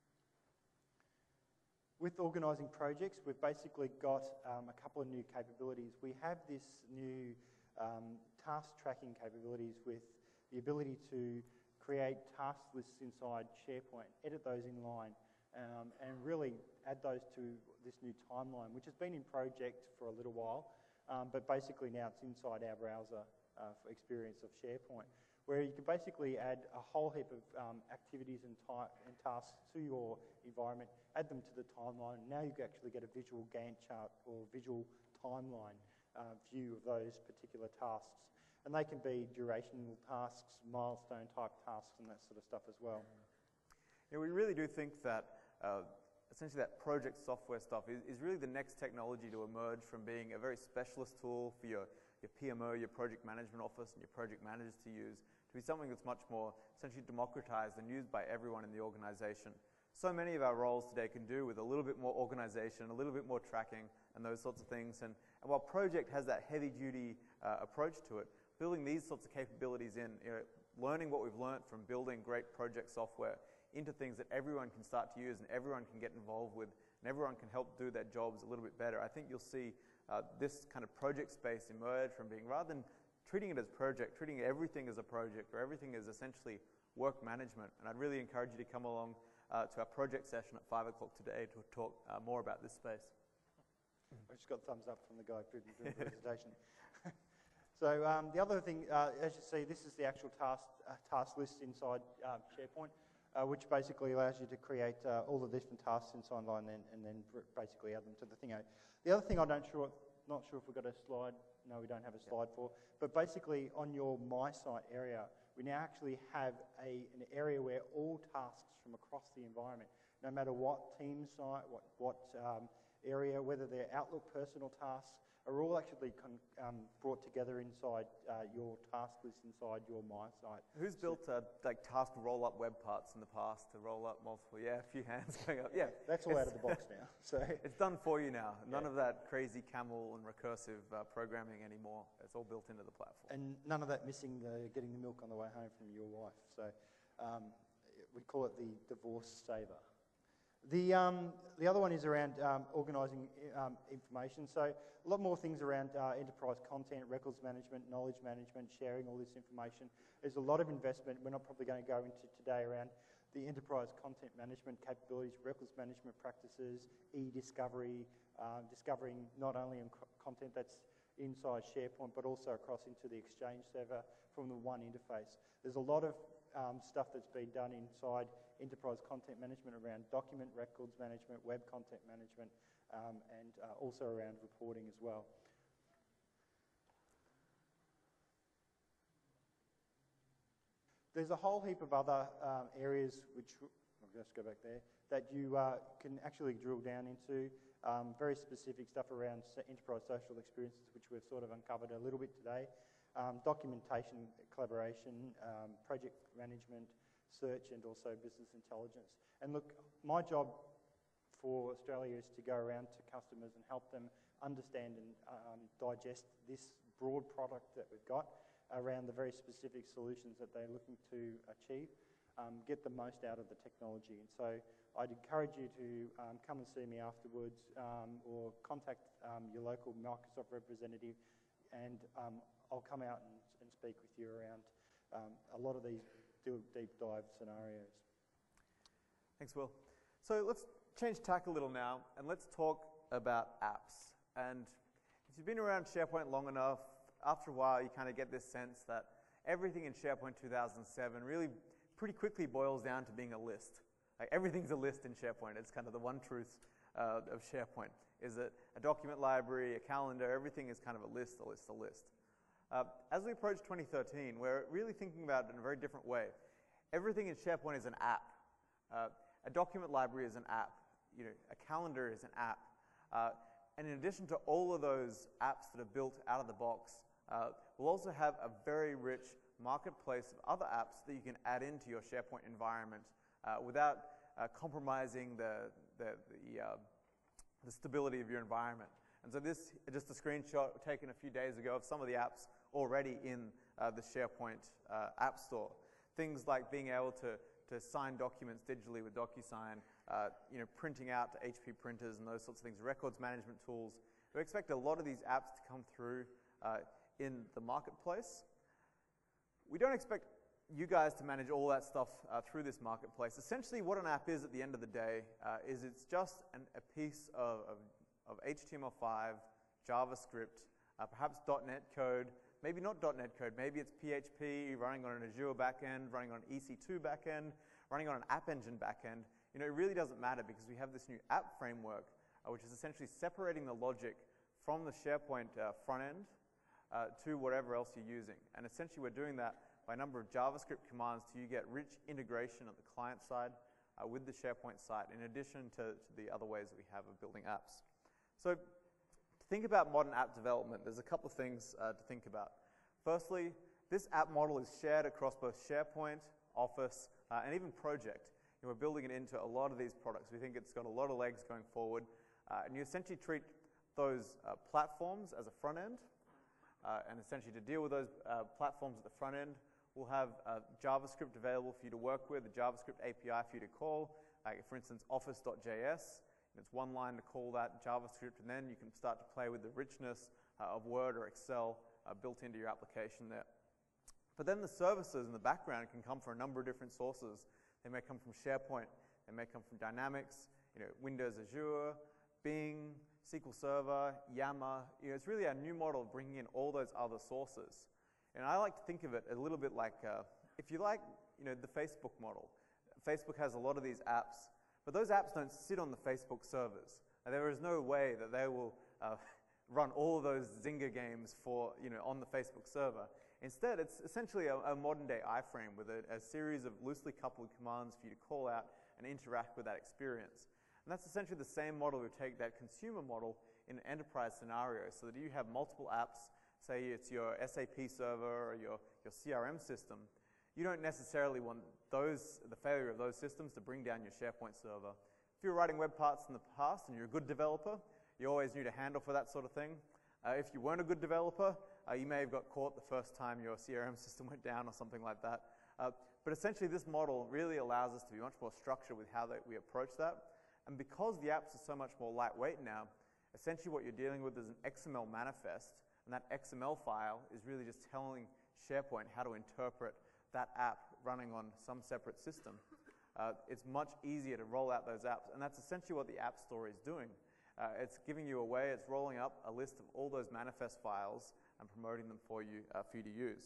With organising projects, we've basically got a couple of new capabilities. We have this new task tracking capabilities with the ability to create task lists inside SharePoint, edit those in line, and really add those to this new timeline, which has been in project for a little while, but basically now it's inside our browser for experience of SharePoint, where you can basically add a whole heap of activities and tasks to your environment, add them to the timeline, and now you can actually get a visual Gantt chart or visual timeline view of those particular tasks. And they can be durational tasks, milestone type tasks and that sort of stuff as well. Yeah, we really do think that essentially that project software stuff is really the next technology to emerge from being a very specialist tool for your PMO, your project management office and your project managers to use, to be something that's much more essentially democratized and used by everyone in the organization. So many of our roles today can do with a little bit more organization, a little bit more tracking and those sorts of things. And while project has that heavy duty approach to it, building these sorts of capabilities in, learning what we've learned from building great project software into things that everyone can start to use and everyone can get involved with and everyone can help do their jobs a little bit better. I think you'll see this kind of project space emerge from being, rather than treating it as project, treating everything as a project or everything as essentially work management. And I'd really encourage you to come along to our project session at 5 o'clock today to talk more about this space. I just got thumbs up from the guy doing the presentation. So the other thing, as you see, this is the actual task list inside SharePoint, which basically allows you to create all the different tasks inside line and then basically add them to the thing. The other thing I'm not sure if we've got a slide. No, we don't have a slide for. But basically on your My Site area, we now actually have an area where all tasks from across the environment, no matter what team site, what area, whether they're Outlook personal tasks, are all actually brought together inside your task list inside your My Site. Who's built like task roll-up web parts in the past to roll up multiple? Yeah, a few hands going up. Yeah, that's all out of the box now. So it's done for you now. None of that crazy camel and recursive programming anymore. It's all built into the platform. And none of that missing getting the milk on the way home from your wife. So we call it the divorce saver. The other one is around organising information. So a lot more things around enterprise content, records management, knowledge management, sharing all this information. There's a lot of investment. We're not probably going to go into today around the enterprise content management capabilities, records management practices, e-discovery, discovering not only content that's inside SharePoint, but also across into the Exchange server from the one interface. There's a lot of stuff that's been done inside enterprise content management around document records management, web content management, and also around reporting as well. There's a whole heap of other areas which, I'll just go back there, that you can actually drill down into. Very specific stuff around enterprise social experiences, which we've sort of uncovered a little bit today. Documentation, collaboration, project management, search, and also business intelligence. And look, my job for Australia is to go around to customers and help them understand and digest this broad product that we've got around the very specific solutions that they're looking to achieve, get the most out of the technology. And so I'd encourage you to come and see me afterwards or contact your local Microsoft representative, and I'll come out and speak with you around a lot of these deep dive scenarios. Thanks, Will. So let's change tack a little now and let's talk about apps. And if you've been around SharePoint long enough, after a while you kind of get this sense that everything in SharePoint 2007 really pretty quickly boils down to being a list. Like everything's a list in SharePoint. It's kind of the one truth of SharePoint, is that a document library, a calendar, everything is kind of a list, a list, a list. As we approach 2013, we're really thinking about it in a very different way. Everything in SharePoint is an app. A document library is an app. You know, a calendar is an app. And in addition to all of those apps that are built out of the box, we'll also have a very rich marketplace of other apps that you can add into your SharePoint environment without compromising the stability of your environment. And so this is just a screenshot taken a few days ago of some of the apps already in the SharePoint App Store. Things like being able to sign documents digitally with DocuSign, printing out to HP printers and those sorts of things, records management tools. We expect a lot of these apps to come through in the marketplace. We don't expect you guys to manage all that stuff through this marketplace. Essentially what an app is at the end of the day is it's just a piece of HTML5, JavaScript, perhaps .NET code, maybe not .NET code, maybe it's PHP running on an Azure backend, running on an EC2 backend, running on an App Engine backend. You know, it really doesn't matter because we have this new app framework, which is essentially separating the logic from the SharePoint front end to whatever else you're using. And essentially we're doing that by a number of JavaScript commands so you get rich integration on the client side with the SharePoint site, in addition to the other ways that we have of building apps. So to think about modern app development, there's a couple of things to think about. Firstly, this app model is shared across both SharePoint, Office, and even Project. And we're building it into a lot of these products. We think it's got a lot of legs going forward. And you essentially treat those platforms as a front end. And essentially to deal with those platforms at the front end, We'll have JavaScript available for you to work with, a JavaScript API for you to call, like for instance, office.js. It's one line to call that JavaScript, and then you can start to play with the richness of Word or Excel built into your application there. But then the services in the background can come from a number of different sources. They may come from SharePoint, they may come from Dynamics, Windows Azure, Bing, SQL Server, Yammer. It's really our new model of bringing in all those other sources. And I like to think of it a little bit like, if you like, the Facebook model. Facebook has a lot of these apps, but those apps don't sit on the Facebook servers. There is no way that they will run all of those Zynga games for, on the Facebook server. Instead, it's essentially a modern-day iframe with a series of loosely coupled commands for you to call out and interact with that experience. And that's essentially the same model we take that consumer model in an enterprise scenario, so that you have multiple apps, say it's your SAP server or your CRM system. You don't necessarily want the failure of those systems to bring down your SharePoint server. If you were writing web parts in the past and you're a good developer, you always knew to handle for that sort of thing. If you weren't a good developer, you may have got caught the first time your CRM system went down or something like that. But essentially this model really allows us to be much more structured with how we approach that. And because the apps are so much more lightweight now, essentially what you're dealing with is an XML manifest, and that XML file is really just telling SharePoint how to interpret that app running on some separate system. It's much easier to roll out those apps, and that's essentially what the App Store is doing. It's giving you a way, it's rolling up a list of all those manifest files and promoting them for you to use.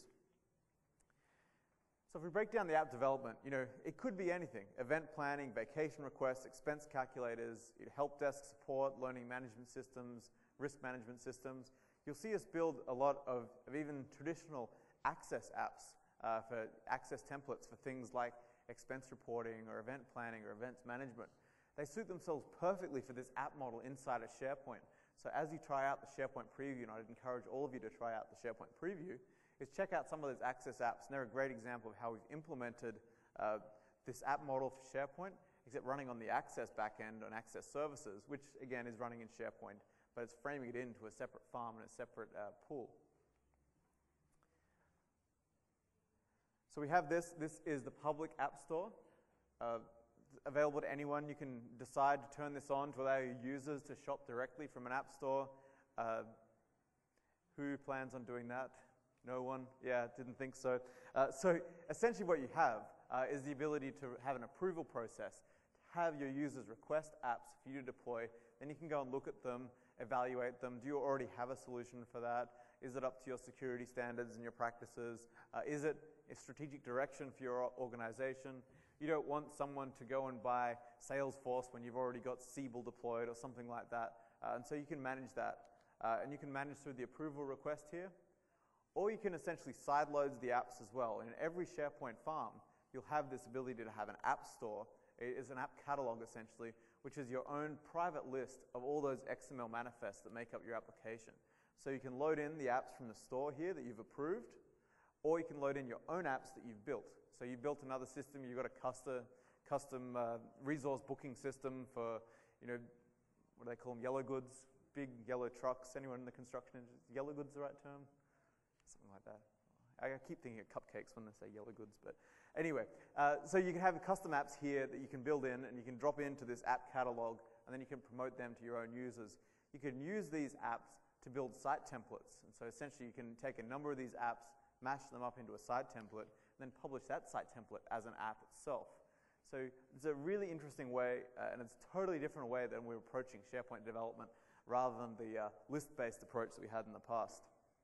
So if we break down the app development, it could be anything. Event planning, vacation requests, expense calculators, help desk support, learning management systems, risk management systems. You'll see us build a lot of even traditional access apps for access templates for things like expense reporting or event planning or events management. They suit themselves perfectly for this app model inside of SharePoint. So as you try out the SharePoint preview, and I'd encourage all of you to try out the SharePoint preview, is check out some of those access apps. And they're a great example of how we've implemented this app model for SharePoint, except running on the Access backend on Access services, which again is running in SharePoint, but it's framing it into a separate farm and a separate pool. So we have this. This is the public app store. Available to anyone. You can decide to turn this on to allow your users to shop directly from an app store. Who plans on doing that? No one? Yeah, didn't think so. So essentially what you have is the ability to have an approval process, to have your users request apps for you to deploy. Then you can go and look at them, evaluate them. Do you already have a solution for that? Is it up to your security standards and your practices? Is it a strategic direction for your organization? You don't want someone to go and buy Salesforce when you've already got Siebel deployed or something like that. And so you can manage that. And you can manage through the approval request here. Or you can essentially sideload the apps as well. In every SharePoint farm, you'll have this ability to have an app store. It is an app catalog, essentially, which is your own private list of all those XML manifests that make up your application. So you can load in the apps from the store here that you've approved, or you can load in your own apps that you've built. So you built another system, you've got a custom resource booking system for, what do they call them, yellow goods, big yellow trucks. Anyone in the construction industry? Yellow goods the right term? Something like that. I keep thinking of cupcakes when they say yellow goods, but anyway. So you can have custom apps here that you can build in, and you can drop into this app catalog, and then you can promote them to your own users. You can use these apps to build site templates. And so essentially you can take a number of these apps, mash them up into a site template, and then publish that site template as an app itself. So it's a really interesting way, and it's a totally different way than we're approaching SharePoint development rather than the list-based approach that we had in the past.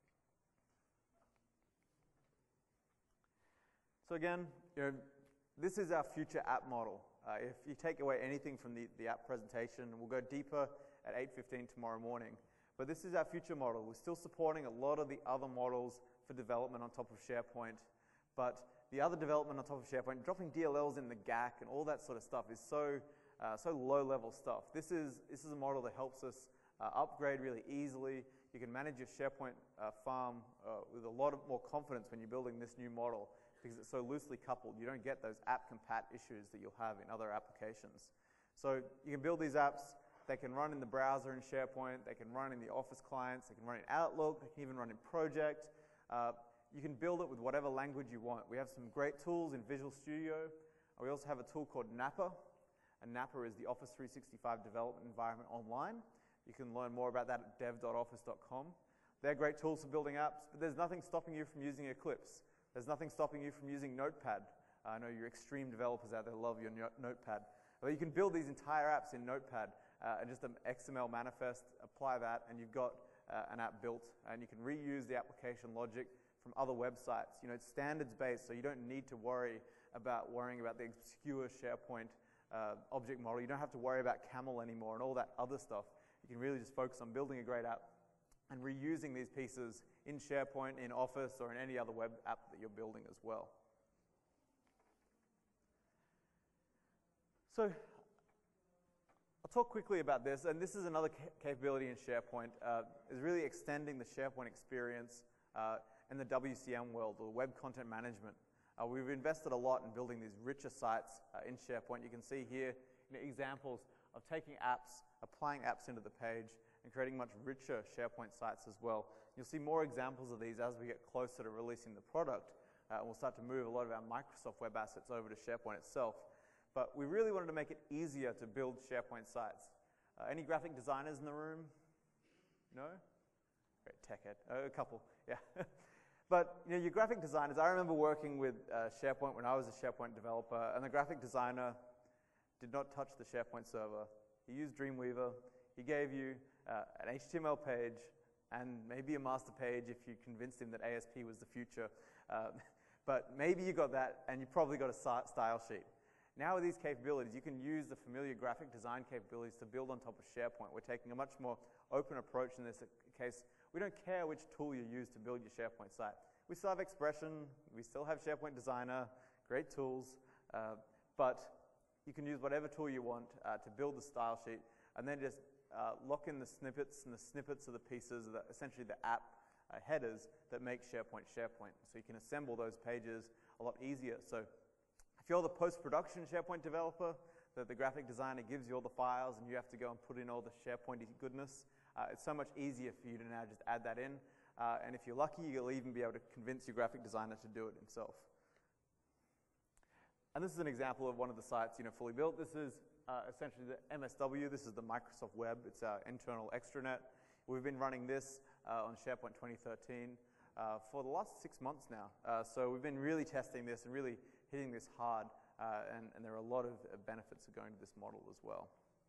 So again, this is our future app model. If you take away anything from the app presentation, we'll go deeper at 8:15 tomorrow morning. But this is our future model. We're still supporting a lot of the other models for development on top of SharePoint. But the other development on top of SharePoint, dropping DLLs in the GAC and all that sort of stuff is so low-level stuff. This is a model that helps us upgrade really easily. You can manage your SharePoint farm with a lot more confidence when you're building this new model because it's so loosely coupled. You don't get those app compat issues that you'll have in other applications. So you can build these apps. They can run in the browser in SharePoint. They can run in the Office clients. They can run in Outlook. They can even run in Project. you can build it with whatever language you want. We have some great tools in Visual Studio. We also have a tool called Napper, and Napper is the Office 365 development environment online. You can learn more about that at dev.office.com. They're great tools for building apps, but there's nothing stopping you from using Eclipse. There's nothing stopping you from using Notepad. I know your extreme developers out there love your Notepad. Well, you can build these entire apps in Notepad and just an XML manifest, apply that, and you've got an app built, and you can reuse the application logic from other websites. You know, it's standards-based, so you don't need to worrying about the obscure SharePoint object model. You don't have to worry about Camel anymore and all that other stuff. You can really just focus on building a great app and reusing these pieces in SharePoint, in Office, or in any other web app that you're building as well. So I'll talk quickly about this, and this is another capability in SharePoint, is really extending the SharePoint experience in the WCM world, or web content management. We've invested a lot in building these richer sites in SharePoint. You can see here examples of taking apps, applying apps into the page, and creating much richer SharePoint sites as well. You'll see more examples of these as we get closer to releasing the product, and we'll start to move a lot of our Microsoft web assets over to SharePoint itself. But we really wanted to make it easier to build SharePoint sites. Any graphic designers in the room? No? Great, tech ed. A couple, yeah. But you know, your graphic designers, I remember working with SharePoint when I was a SharePoint developer, and the graphic designer did not touch the SharePoint server. He used Dreamweaver. He gave you an HTML page and maybe a master page if you convinced him that ASP was the future. But maybe you got that, and you probably got a style sheet. Now with these capabilities, you can use the familiar graphic design capabilities to build on top of SharePoint. We're taking a much more open approach in this case. We don't care which tool you use to build your SharePoint site. We still have Expression, we still have SharePoint Designer, great tools, but you can use whatever tool you want to build the style sheet, and then just lock in the snippets, and the snippets are the pieces, essentially the app headers that make SharePoint SharePoint. So you can assemble those pages a lot easier. So if you're the post-production SharePoint developer, the graphic designer gives you all the files and you have to go and put in all the SharePoint goodness, it's so much easier for you to now just add that in. And if you're lucky, you'll even be able to convince your graphic designer to do it himself. And this is an example of one of the sites, fully built. This is essentially the MSW. This is the Microsoft Web. It's our internal extranet. We've been running this on SharePoint 2013 for the last 6 months now. So we've been really testing this and really hitting this hard, and there are a lot of benefits of going to this model as well.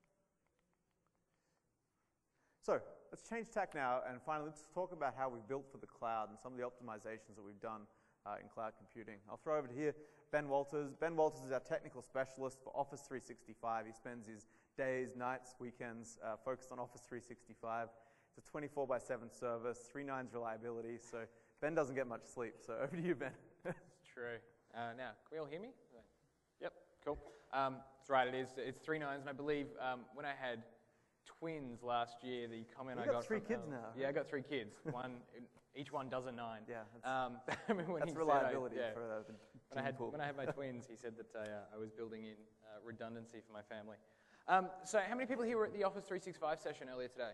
So let's change tack now, and finally let's talk about how we've built for the cloud and some of the optimizations that we've done in cloud computing. I'll throw over to here Ben Walters. Ben Walters is our technical specialist for Office 365. He spends his days, nights, weekends focused on Office 365. It's a 24/7 service, 3 nines reliability, so Ben doesn't get much sleep. So over to you, Ben. It's true. Now, can we all hear me? Yep, cool. That's right, it is. It's 3 nines, and I believe when I had twins last year, the comment I got got 3 kids now. Yeah, I got 3 kids. Each one does a 9. Yeah, that's reliability said, for the when I had my twins, he said that I was building in redundancy for my family. So how many people here were at the Office 365 session earlier today?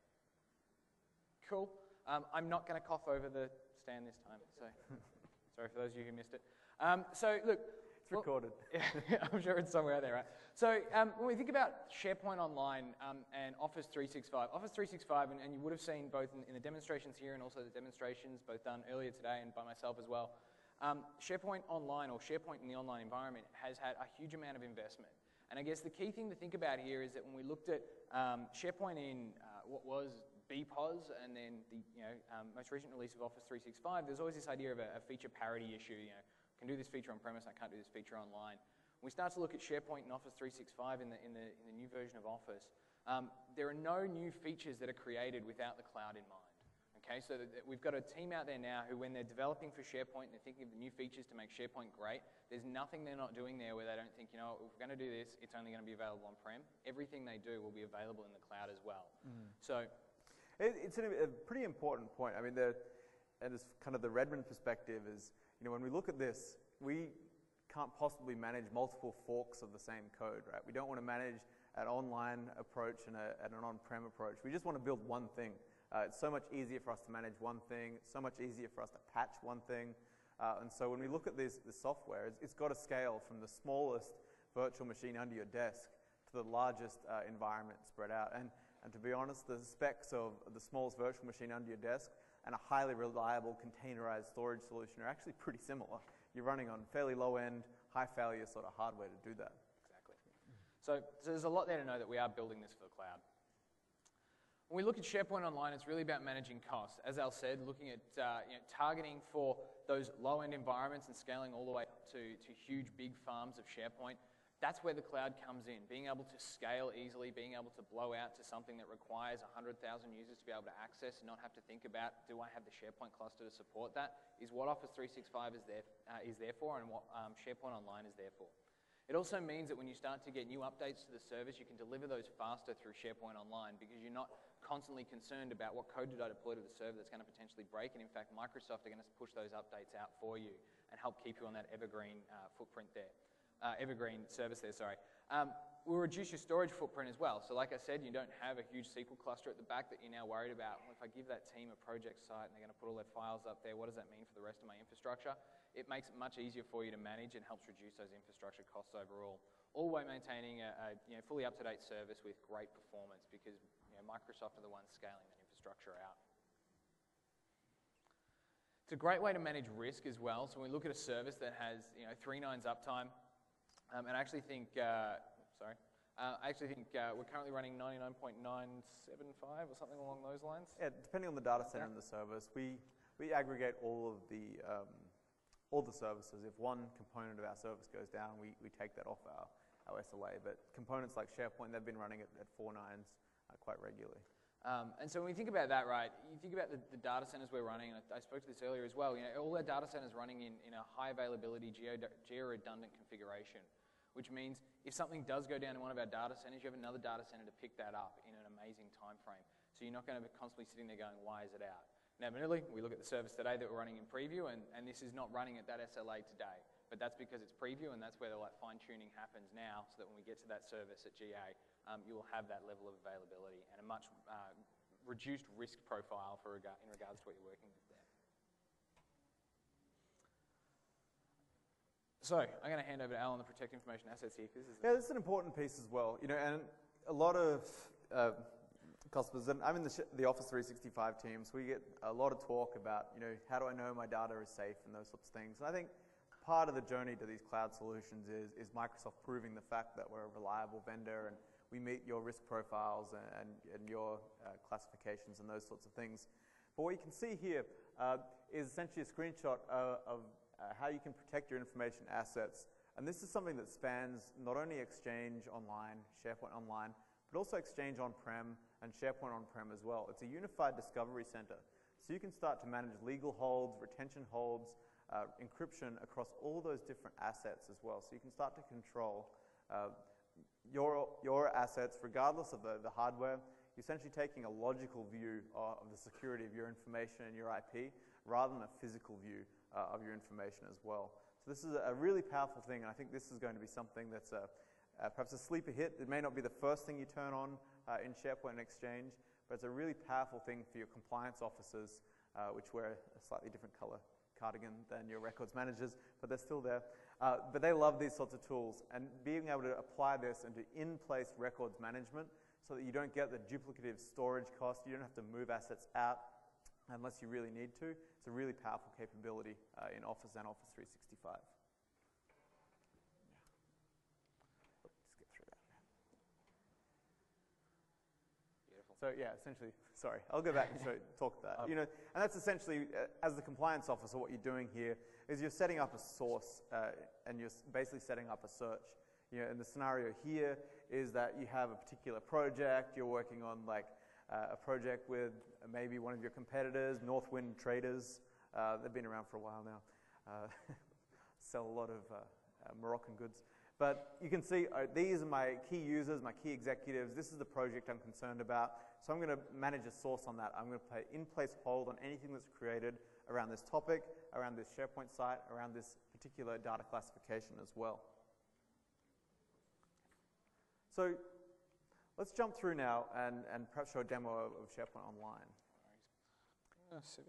Cool. I'm not going to cough over the stand this time, so sorry for those of you who missed it. So look, it's recorded. Yeah, I'm sure it's somewhere out there, right? So when we think about SharePoint Online and Office 365, Office 365, and you would have seen both in the demonstrations here and also the demonstrations both done earlier today and by myself as well, SharePoint Online or SharePoint in the online environment has had a huge amount of investment. And I guess the key thing to think about here is that when we looked at SharePoint in what was BPOS and then the most recent release of Office 365, there's always this idea of a feature parity issue. I can do this feature on premise, I can't do this feature online. When we start to look at SharePoint and Office 365 in the new version of Office, there are no new features that are created without the cloud in mind. Okay, so we've got a team out there now who, when they're developing for SharePoint and they're thinking of the new features to make SharePoint great, there's nothing they're not doing there where they don't think, if we're going to do this, it's only going to be available on-prem. Everything they do will be available in the cloud as well. So it's a pretty important point. I mean, and it's kind of the Redmond perspective is, when we look at this, we can't possibly manage multiple forks of the same code, right? We don't want to manage an online approach and an on-prem approach. We just want to build one thing. It's so much easier for us to manage one thing, it's so much easier for us to patch one thing. And so when we look at this software, it's got to scale from the smallest virtual machine under your desk to the largest environment spread out. And to be honest, the specs of the smallest virtual machine under your desk and a highly reliable containerized storage solution are actually pretty similar. You're running on fairly low-end, high-failure sort of hardware to do that. Exactly. So there's a lot there to know that we are building this for the cloud. When we look at SharePoint Online, it's really about managing costs. As Al said, looking at targeting for those low-end environments and scaling all the way up to huge, big farms of SharePoint. That's where the cloud comes in. Being able to scale easily, being able to blow out to something that requires 100,000 users to be able to access and not have to think about, do I have the SharePoint cluster to support that, is what Office 365 is there for and what SharePoint Online is there for. It also means that when you start to get new updates to the service, you can deliver those faster through SharePoint Online because you're not constantly concerned about what code did I deploy to the server that's going to potentially break. And in fact, Microsoft are going to push those updates out for you and help keep you on that evergreen footprint there. Evergreen service there, sorry. We'll reduce your storage footprint as well. So like I said, you don't have a huge SQL cluster at the back that you're now worried about. Well, if I give that team a project site and they're going to put all their files up there, what does that mean for the rest of my infrastructure? It makes it much easier for you to manage and helps reduce those infrastructure costs overall. All while maintaining a fully up-to-date service with great performance because Microsoft are the ones scaling that infrastructure out. It's a great way to manage risk as well. So when we look at a service that has 3 nines uptime, and I actually think, we're currently running 99.975 or something along those lines. Yeah, depending on the data center and the service, we aggregate all the services. If one component of our service goes down, we take that off our SLA. But components like SharePoint, they've been running at 4 nines quite regularly. And so when we think about that, right, you think about the data centers we're running, and I spoke to this earlier as well, all our data centers running in a high availability geo-redundant configuration, which means if something does go down in one of our data centers, you have another data center to pick that up in an amazing time frame. So you're not going to be constantly sitting there going, why is it out? Now, admittedly, we look at the service today that we're running in preview, and this is not running at that SLA today. But that's because it's preview, and that's where the fine-tuning happens now, so that when we get to that service at GA, you will have that level of availability and a much reduced risk profile in regards to what you're working with there. So I'm going to hand over to Al on the Protect Information Assets here. This is an important piece as well. And a lot of customers, and I'm in the Office 365 team, so we get a lot of talk about, how do I know my data is safe and those sorts of things. And I think part of the journey to these cloud solutions is Microsoft proving the fact that we're a reliable vendor and we meet your risk profiles and your classifications and those sorts of things. But what you can see here is essentially a screenshot of how you can protect your information assets. And this is something that spans not only Exchange Online, SharePoint Online, but also Exchange On-Prem and SharePoint On-Prem as well. It's a unified discovery center. So you can start to manage legal holds, retention holds, encryption across all those different assets as well. So you can start to control your assets regardless of the hardware. You're essentially taking a logical view of the security of your information and your IP rather than a physical view of your information as well. So this is a really powerful thing, and I think this is going to be something that's perhaps a sleeper hit. It may not be the first thing you turn on in SharePoint and Exchange, but it's a really powerful thing for your compliance officers, which wear a slightly different color cardigan than your records managers, but they're still there. But they love these sorts of tools, and being able to apply this into in-place records management so that you don't get the duplicative storage cost, you don't have to move assets out unless you really need to. It's a really powerful capability in Office and Office 365. Skip through that. Beautiful. So yeah, essentially, sorry, I'll go back and talk to that. And that's essentially, as the compliance officer, what you're doing here is you're setting up a source and you're basically setting up a search. And the scenario here is that you have a particular project, you're working on a project with maybe one of your competitors, Northwind Traders. They've been around for a while now. Sell a lot of Moroccan goods. But you can see these are my key users, my key executives. This is the project I'm concerned about. So I'm going to manage a source on that. I'm going to play in-place hold on anything that's created around this topic, around this SharePoint site, around this particular data classification as well. So let's jump through now and perhaps show a demo of SharePoint Online. 7.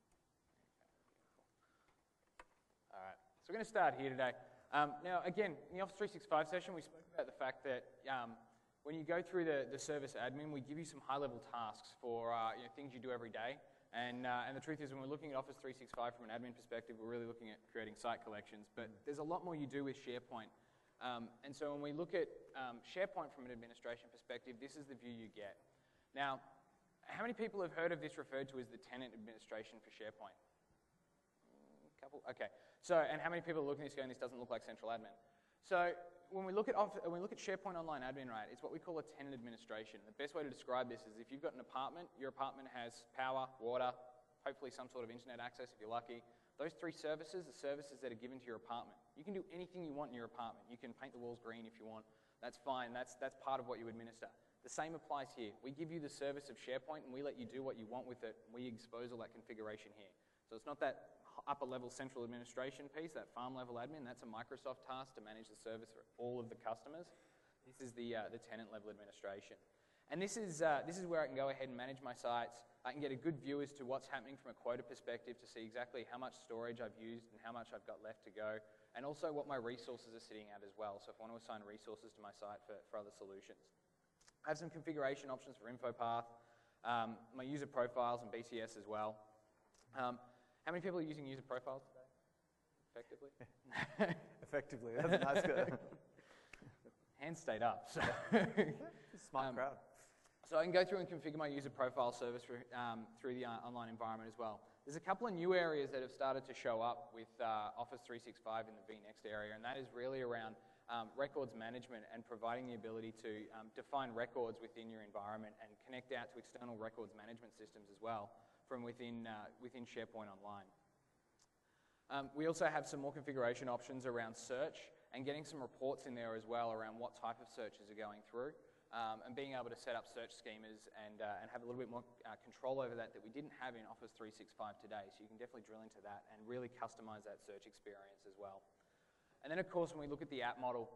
All right, so we're going to start here today. Now, again, in the Office 365 session, we spoke about the fact that when you go through the service admin, we give you some high-level tasks for things you do every day. And the truth is, when we're looking at Office 365 from an admin perspective, we're really looking at creating site collections. But there's a lot more you do with SharePoint. And so when we look at SharePoint from an administration perspective, this is the view you get. Now, how many people have heard of this referred to as the tenant administration for SharePoint? A couple? Okay. So, and how many people are looking at this going, this doesn't look like central admin? So, when we look at SharePoint Online Admin, right, it's what we call a tenant administration. The best way to describe this is if you've got an apartment, your apartment has power, water, hopefully some sort of internet access if you're lucky. Those 3 services are services that are given to your apartment. You can do anything you want in your apartment. You can paint the walls green if you want. That's fine. That's part of what you administer. The same applies here. We give you the service of SharePoint and we let you do what you want with it. We expose all that configuration here. So it's not that upper level central administration piece, that farm level admin. That's a Microsoft task to manage the service for all of the customers. This is the tenant level administration. And this is where I can go ahead and manage my sites. I can get a good view as to what's happening from a quota perspective to see exactly how much storage I've used and how much I've got left to go, and also what my resources are sitting at as well. So if I want to assign resources to my site for other solutions. I have some configuration options for InfoPath, my user profiles and BCS as well. How many people are using user profiles today, effectively? Effectively, that's a nice good. Hands stayed up. So Smart crowd. So I can go through and configure my user profile service for, through the online environment as well. There's a couple of new areas that have started to show up with Office 365 in the vNext area, and that is really around records management and providing the ability to define records within your environment and connect out to external records management systems as well from within SharePoint Online. We also have some more configuration options around search and getting some reports in there as well around what type of searches are going through. And being able to set up search schemas and have a little bit more control over that we didn't have in Office 365 today. So you can definitely drill into that and really customize that search experience as well. And then, of course, when we look at the app model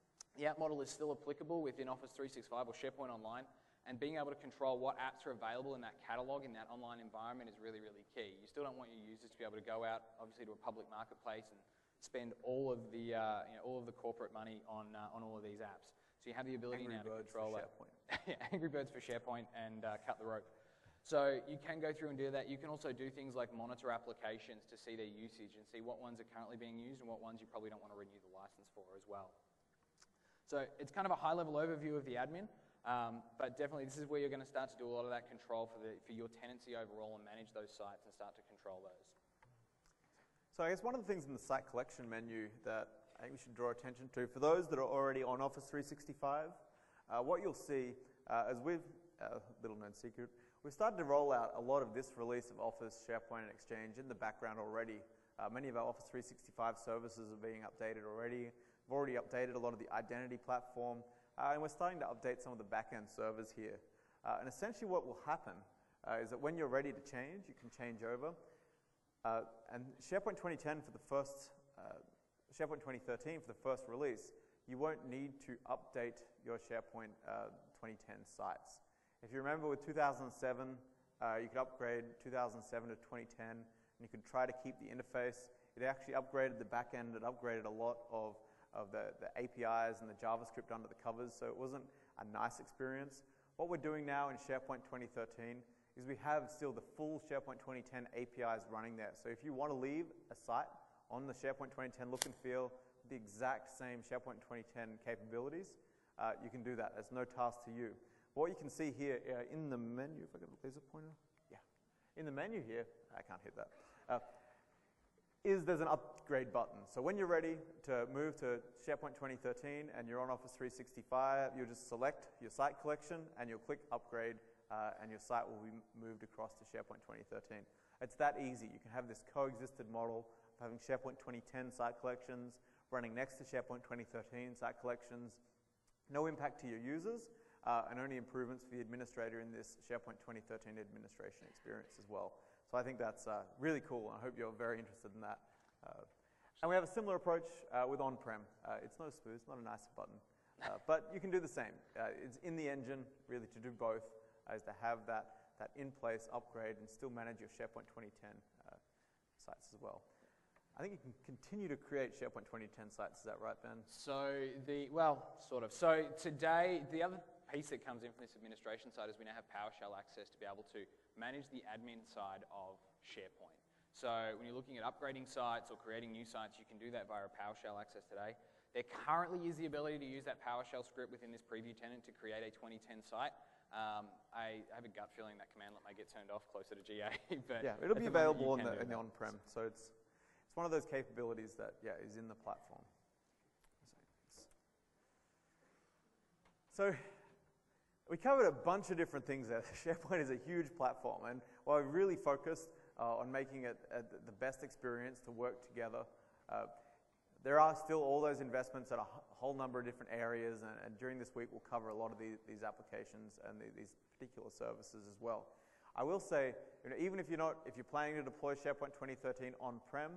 is still applicable within Office 365 or SharePoint Online, and being able to control what apps are available in that catalog in that online environment is really, really key. You still don't want your users to be able to go out, obviously, to a public marketplace and spend all of the corporate money on all of these apps. So you have the ability now to control that. Yeah, Angry Birds for SharePoint and cut the rope. So you can go through and do that. You can also do things like monitor applications to see their usage and see what ones are currently being used and what ones you probably don't want to renew the license for as well. So it's kind of a high-level overview of the admin, but definitely this is where you're going to start to do a lot of that control for your tenancy overall and manage those sites and start to control those. So I guess one of the things in the site collection menu that I think we should draw attention to, for those that are already on Office 365, what you'll see, as we've, little known secret, we've started to roll out a lot of this release of Office, SharePoint, and Exchange in the background already. Many of our Office 365 services are being updated already. We've already updated a lot of the identity platform, and we're starting to update some of the back-end servers here. And essentially what will happen is that when you're ready to change, you can change over. And SharePoint 2010 for the first SharePoint 2013 for the first release, you won't need to update your SharePoint 2010 sites. If you remember with 2007, you could upgrade 2007 to 2010, and you could try to keep the interface. It actually upgraded the back end. It upgraded a lot of the APIs and the JavaScript under the covers, so it wasn't a nice experience. What we're doing now in SharePoint 2013 is we have still the full SharePoint 2010 APIs running there. So if you want to leave a site on the SharePoint 2010 look and feel, the exact same SharePoint 2010 capabilities, you can do that. There's no task to you. What you can see here in the menu, if I get a laser pointer, yeah. In the menu here, I can't hit that, is there's an upgrade button. So when you're ready to move to SharePoint 2013 and you're on Office 365, you'll just select your site collection and you'll click upgrade and your site will be moved across to SharePoint 2013. It's that easy. You can have this coexisted model of having SharePoint 2010 site collections running next to SharePoint 2013 site collections. No impact to your users, and only improvements for the administrator in this SharePoint 2013 administration experience as well. So I think that's really cool, and I hope you're very interested in that. And we have a similar approach with on-prem. It's not a smooth, it's not a nice button, but you can do the same. It's in the engine, really, to do both, is to have that that in-place upgrade and still manage your SharePoint 2010 sites as well. I think you can continue to create SharePoint 2010 sites. Is that right, Ben? So sort of. So today, the other piece that comes in from this administration side is we now have PowerShell access to be able to manage the admin side of SharePoint. So when you're looking at upgrading sites or creating new sites, you can do that via PowerShell access today. There currently is the ability to use that PowerShell script within this preview tenant to create a 2010 site. I have a gut feeling that command may get turned off closer to GA. But yeah, it'll be available in the on-prem. So it's one of those capabilities that is in the platform. So we covered a bunch of different things there. SharePoint is a huge platform, and while we really focused on making it the best experience to work together, there are still all those investments at a whole number of different areas, and during this week we'll cover a lot of these applications and these particular services as well. I will say, even if you're planning to deploy SharePoint 2013 on-prem,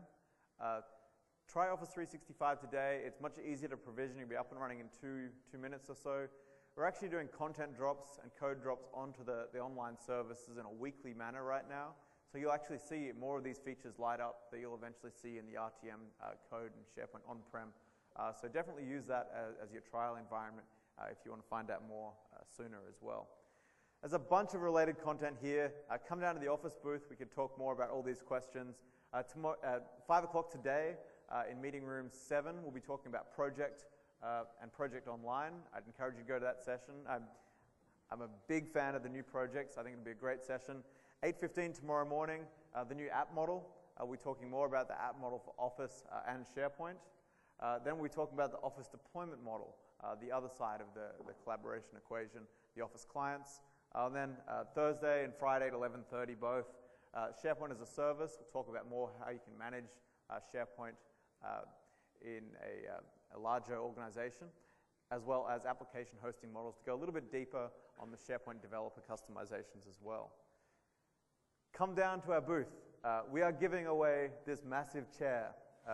try Office 365 today. It's much easier to provision. You'll be up and running in two minutes or so. We're actually doing content drops and code drops onto the online services in a weekly manner right now. So you'll actually see more of these features light up that you'll eventually see in the RTM code and SharePoint on-prem. So definitely use that as your trial environment if you want to find out more sooner as well. There's a bunch of related content here. Come down to the Office booth. We could talk more about all these questions. Tomorrow, 5 o'clock today in meeting room 7, we'll be talking about Project and Project Online. I'd encourage you to go to that session. I'm a big fan of the new projects. I think it'll be a great session. 8:15 tomorrow morning, the new app model. We'll be talking more about the app model for Office and SharePoint. Then we'll be talking about the Office deployment model, the other side of the collaboration equation, the Office clients. Then Thursday and Friday at 11:30 both. SharePoint as a service. We'll talk about more how you can manage SharePoint in a larger organization, as well as application hosting models to go a little bit deeper on the SharePoint developer customizations as well. Come down to our booth. We are giving away this massive chair.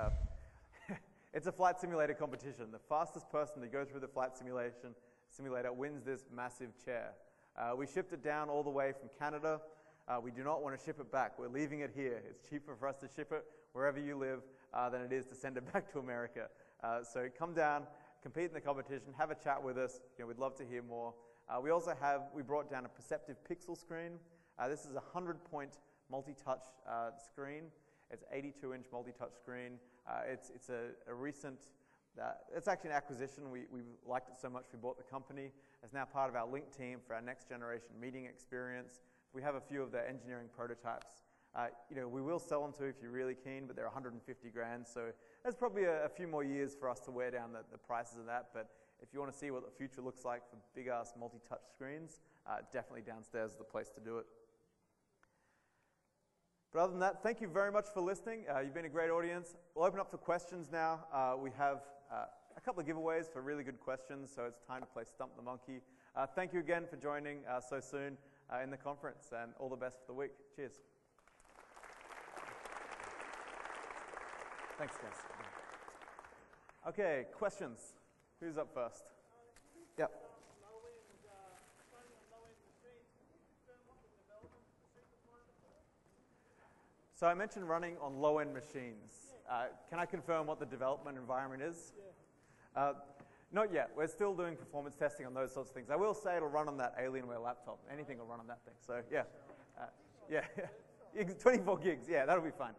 It's a flight simulator competition. The fastest person to go through the flight simulator wins this massive chair. We shipped it down all the way from Canada. We do not want to ship it back. We're leaving it here. It's cheaper for us to ship it wherever you live than it is to send it back to America. So come down, compete in the competition, have a chat with us. We'd love to hear more. We brought down a Perceptive Pixel screen. This is a 100-point multi-touch screen. It's an 82-inch multi-touch screen. It's a recent, it's actually an acquisition. We liked it so much we bought the company. It's now part of our Link team for our next generation meeting experience. We have a few of the engineering prototypes. We will sell them to you if you're really keen, but they're 150 grand. So there's probably a few more years for us to wear down the prices of that. But if you want to see what the future looks like for big-ass multi-touch screens, definitely downstairs is the place to do it. But other than that, thank you very much for listening. You've been a great audience. We'll open up for questions now. We have a couple of giveaways for really good questions, so it's time to play Stump the Monkey. Thank you again for joining so soon in the conference, and all the best for the week. Cheers. Thanks, guys. Okay, questions. Who's up first? Yep. So I mentioned running on low-end machines. Can I confirm what the development environment is? Yeah. Not yet. We're still doing performance testing on those sorts of things. I will say it'll run on that Alienware laptop. Anything will run on that thing. So yeah. Yeah. 24 gigs. Yeah, that'll be fine.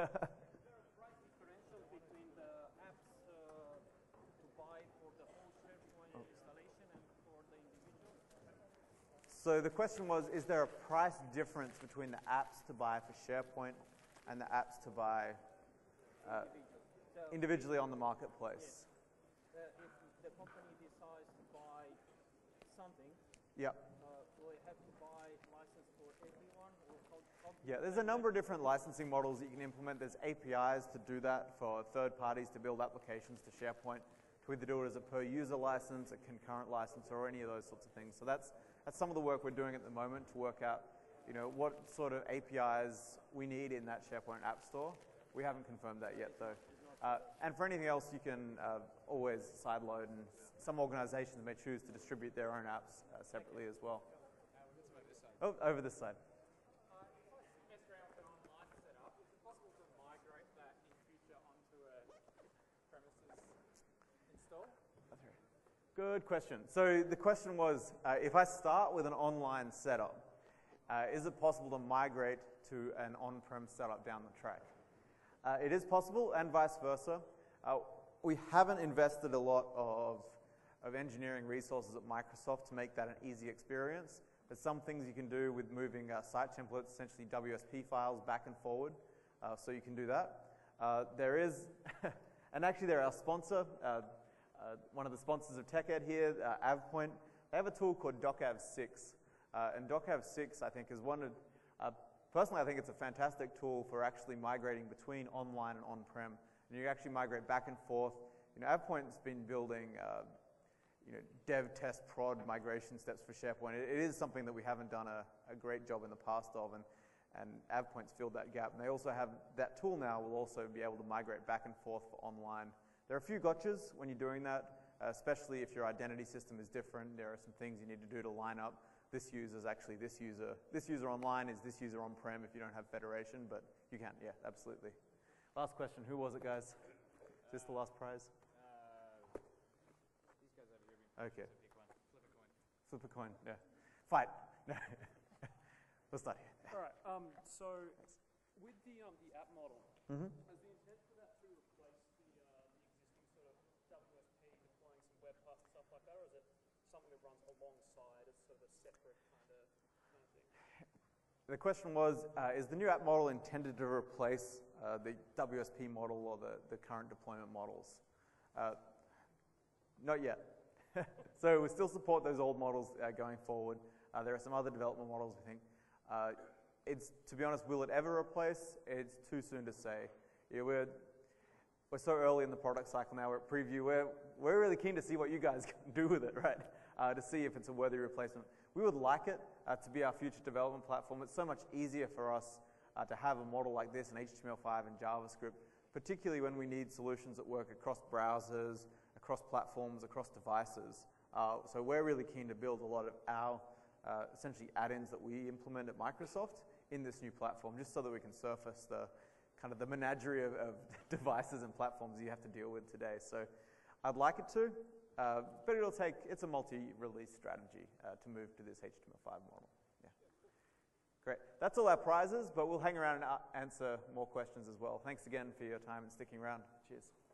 So the question was, is there a price difference between the apps to buy for SharePoint and the apps to buy individually on the marketplace? If the company decides to buy something, yep. Will it have to buy license for everyone? Or yeah, there's a number of different licensing models that you can implement. There's APIs to do that for third parties to build applications to SharePoint, to either do it as a per-user license, a concurrent license, or any of those sorts of things. So that's some of the work we're doing at the moment to work out, what sort of APIs we need in that SharePoint App Store. We haven't confirmed that yet, though. And for anything else, you can always sideload, and some organizations may choose to distribute their own apps separately as well. Oh, over this side. If I mess around with an online setup, is it possible to migrate that in future onto a premises install? Good question. So the question was, if I start with an online setup, is it possible to migrate to an on-prem setup down the track? It is possible, and vice versa. We haven't invested a lot of engineering resources at Microsoft to make that an easy experience. There's some things you can do with moving site templates, essentially WSP files, back and forward, so you can do that. There is, and actually they're our sponsor, one of the sponsors of TechEd here, AvePoint. They have a tool called DocAv6, and DocAv6 I think is one of, personally I think it's a fantastic tool for actually migrating between online and on-prem. And you actually migrate back and forth. You know, AvePoint's been building dev, test, prod migration steps for SharePoint. It is something that we haven't done a great job in the past of, and AvePoint's filled that gap. And they also have, that tool now will also be able to migrate back and forth for online. There are a few gotchas when you're doing that, especially if your identity system is different. There are some things you need to do to line up. This user is actually this user online is this user on-prem if you don't have federation, but you can, yeah, absolutely. Last question, who was it, guys? Is this the last prize? These guys over here have been Okay. pick one. Flip a coin. Flip a coin, yeah. Fight. No. We'll start here. All right. So with the app model, Mm-hmm. is the intent for that to replace the existing sort of WSP deploying some web parts and stuff like that, or is it something that runs alongside as sort of a separate kind of thing? The question was, is the new app model intended to replace the WSP model or the current deployment models? Not yet. So we still support those old models going forward. There are some other development models we think. To be honest, will it ever replace? It's too soon to say. Yeah, we're so early in the product cycle now, we're at preview. We're really keen to see what you guys can do with it, right? To see if it's a worthy replacement. We would like it to be our future development platform. It's so much easier for us to have a model like this in HTML5 and JavaScript, particularly when we need solutions that work across browsers, across platforms, across devices. So we're really keen to build a lot of our essentially add-ins that we implement at Microsoft in this new platform, just so that we can surface the kind of the menagerie of devices and platforms you have to deal with today. So I'd like it to, but it's a multi-release strategy to move to this HTML5 model. Yeah. Great. That's all our prizes, but we'll hang around and answer more questions as well. Thanks again for your time and sticking around. Cheers.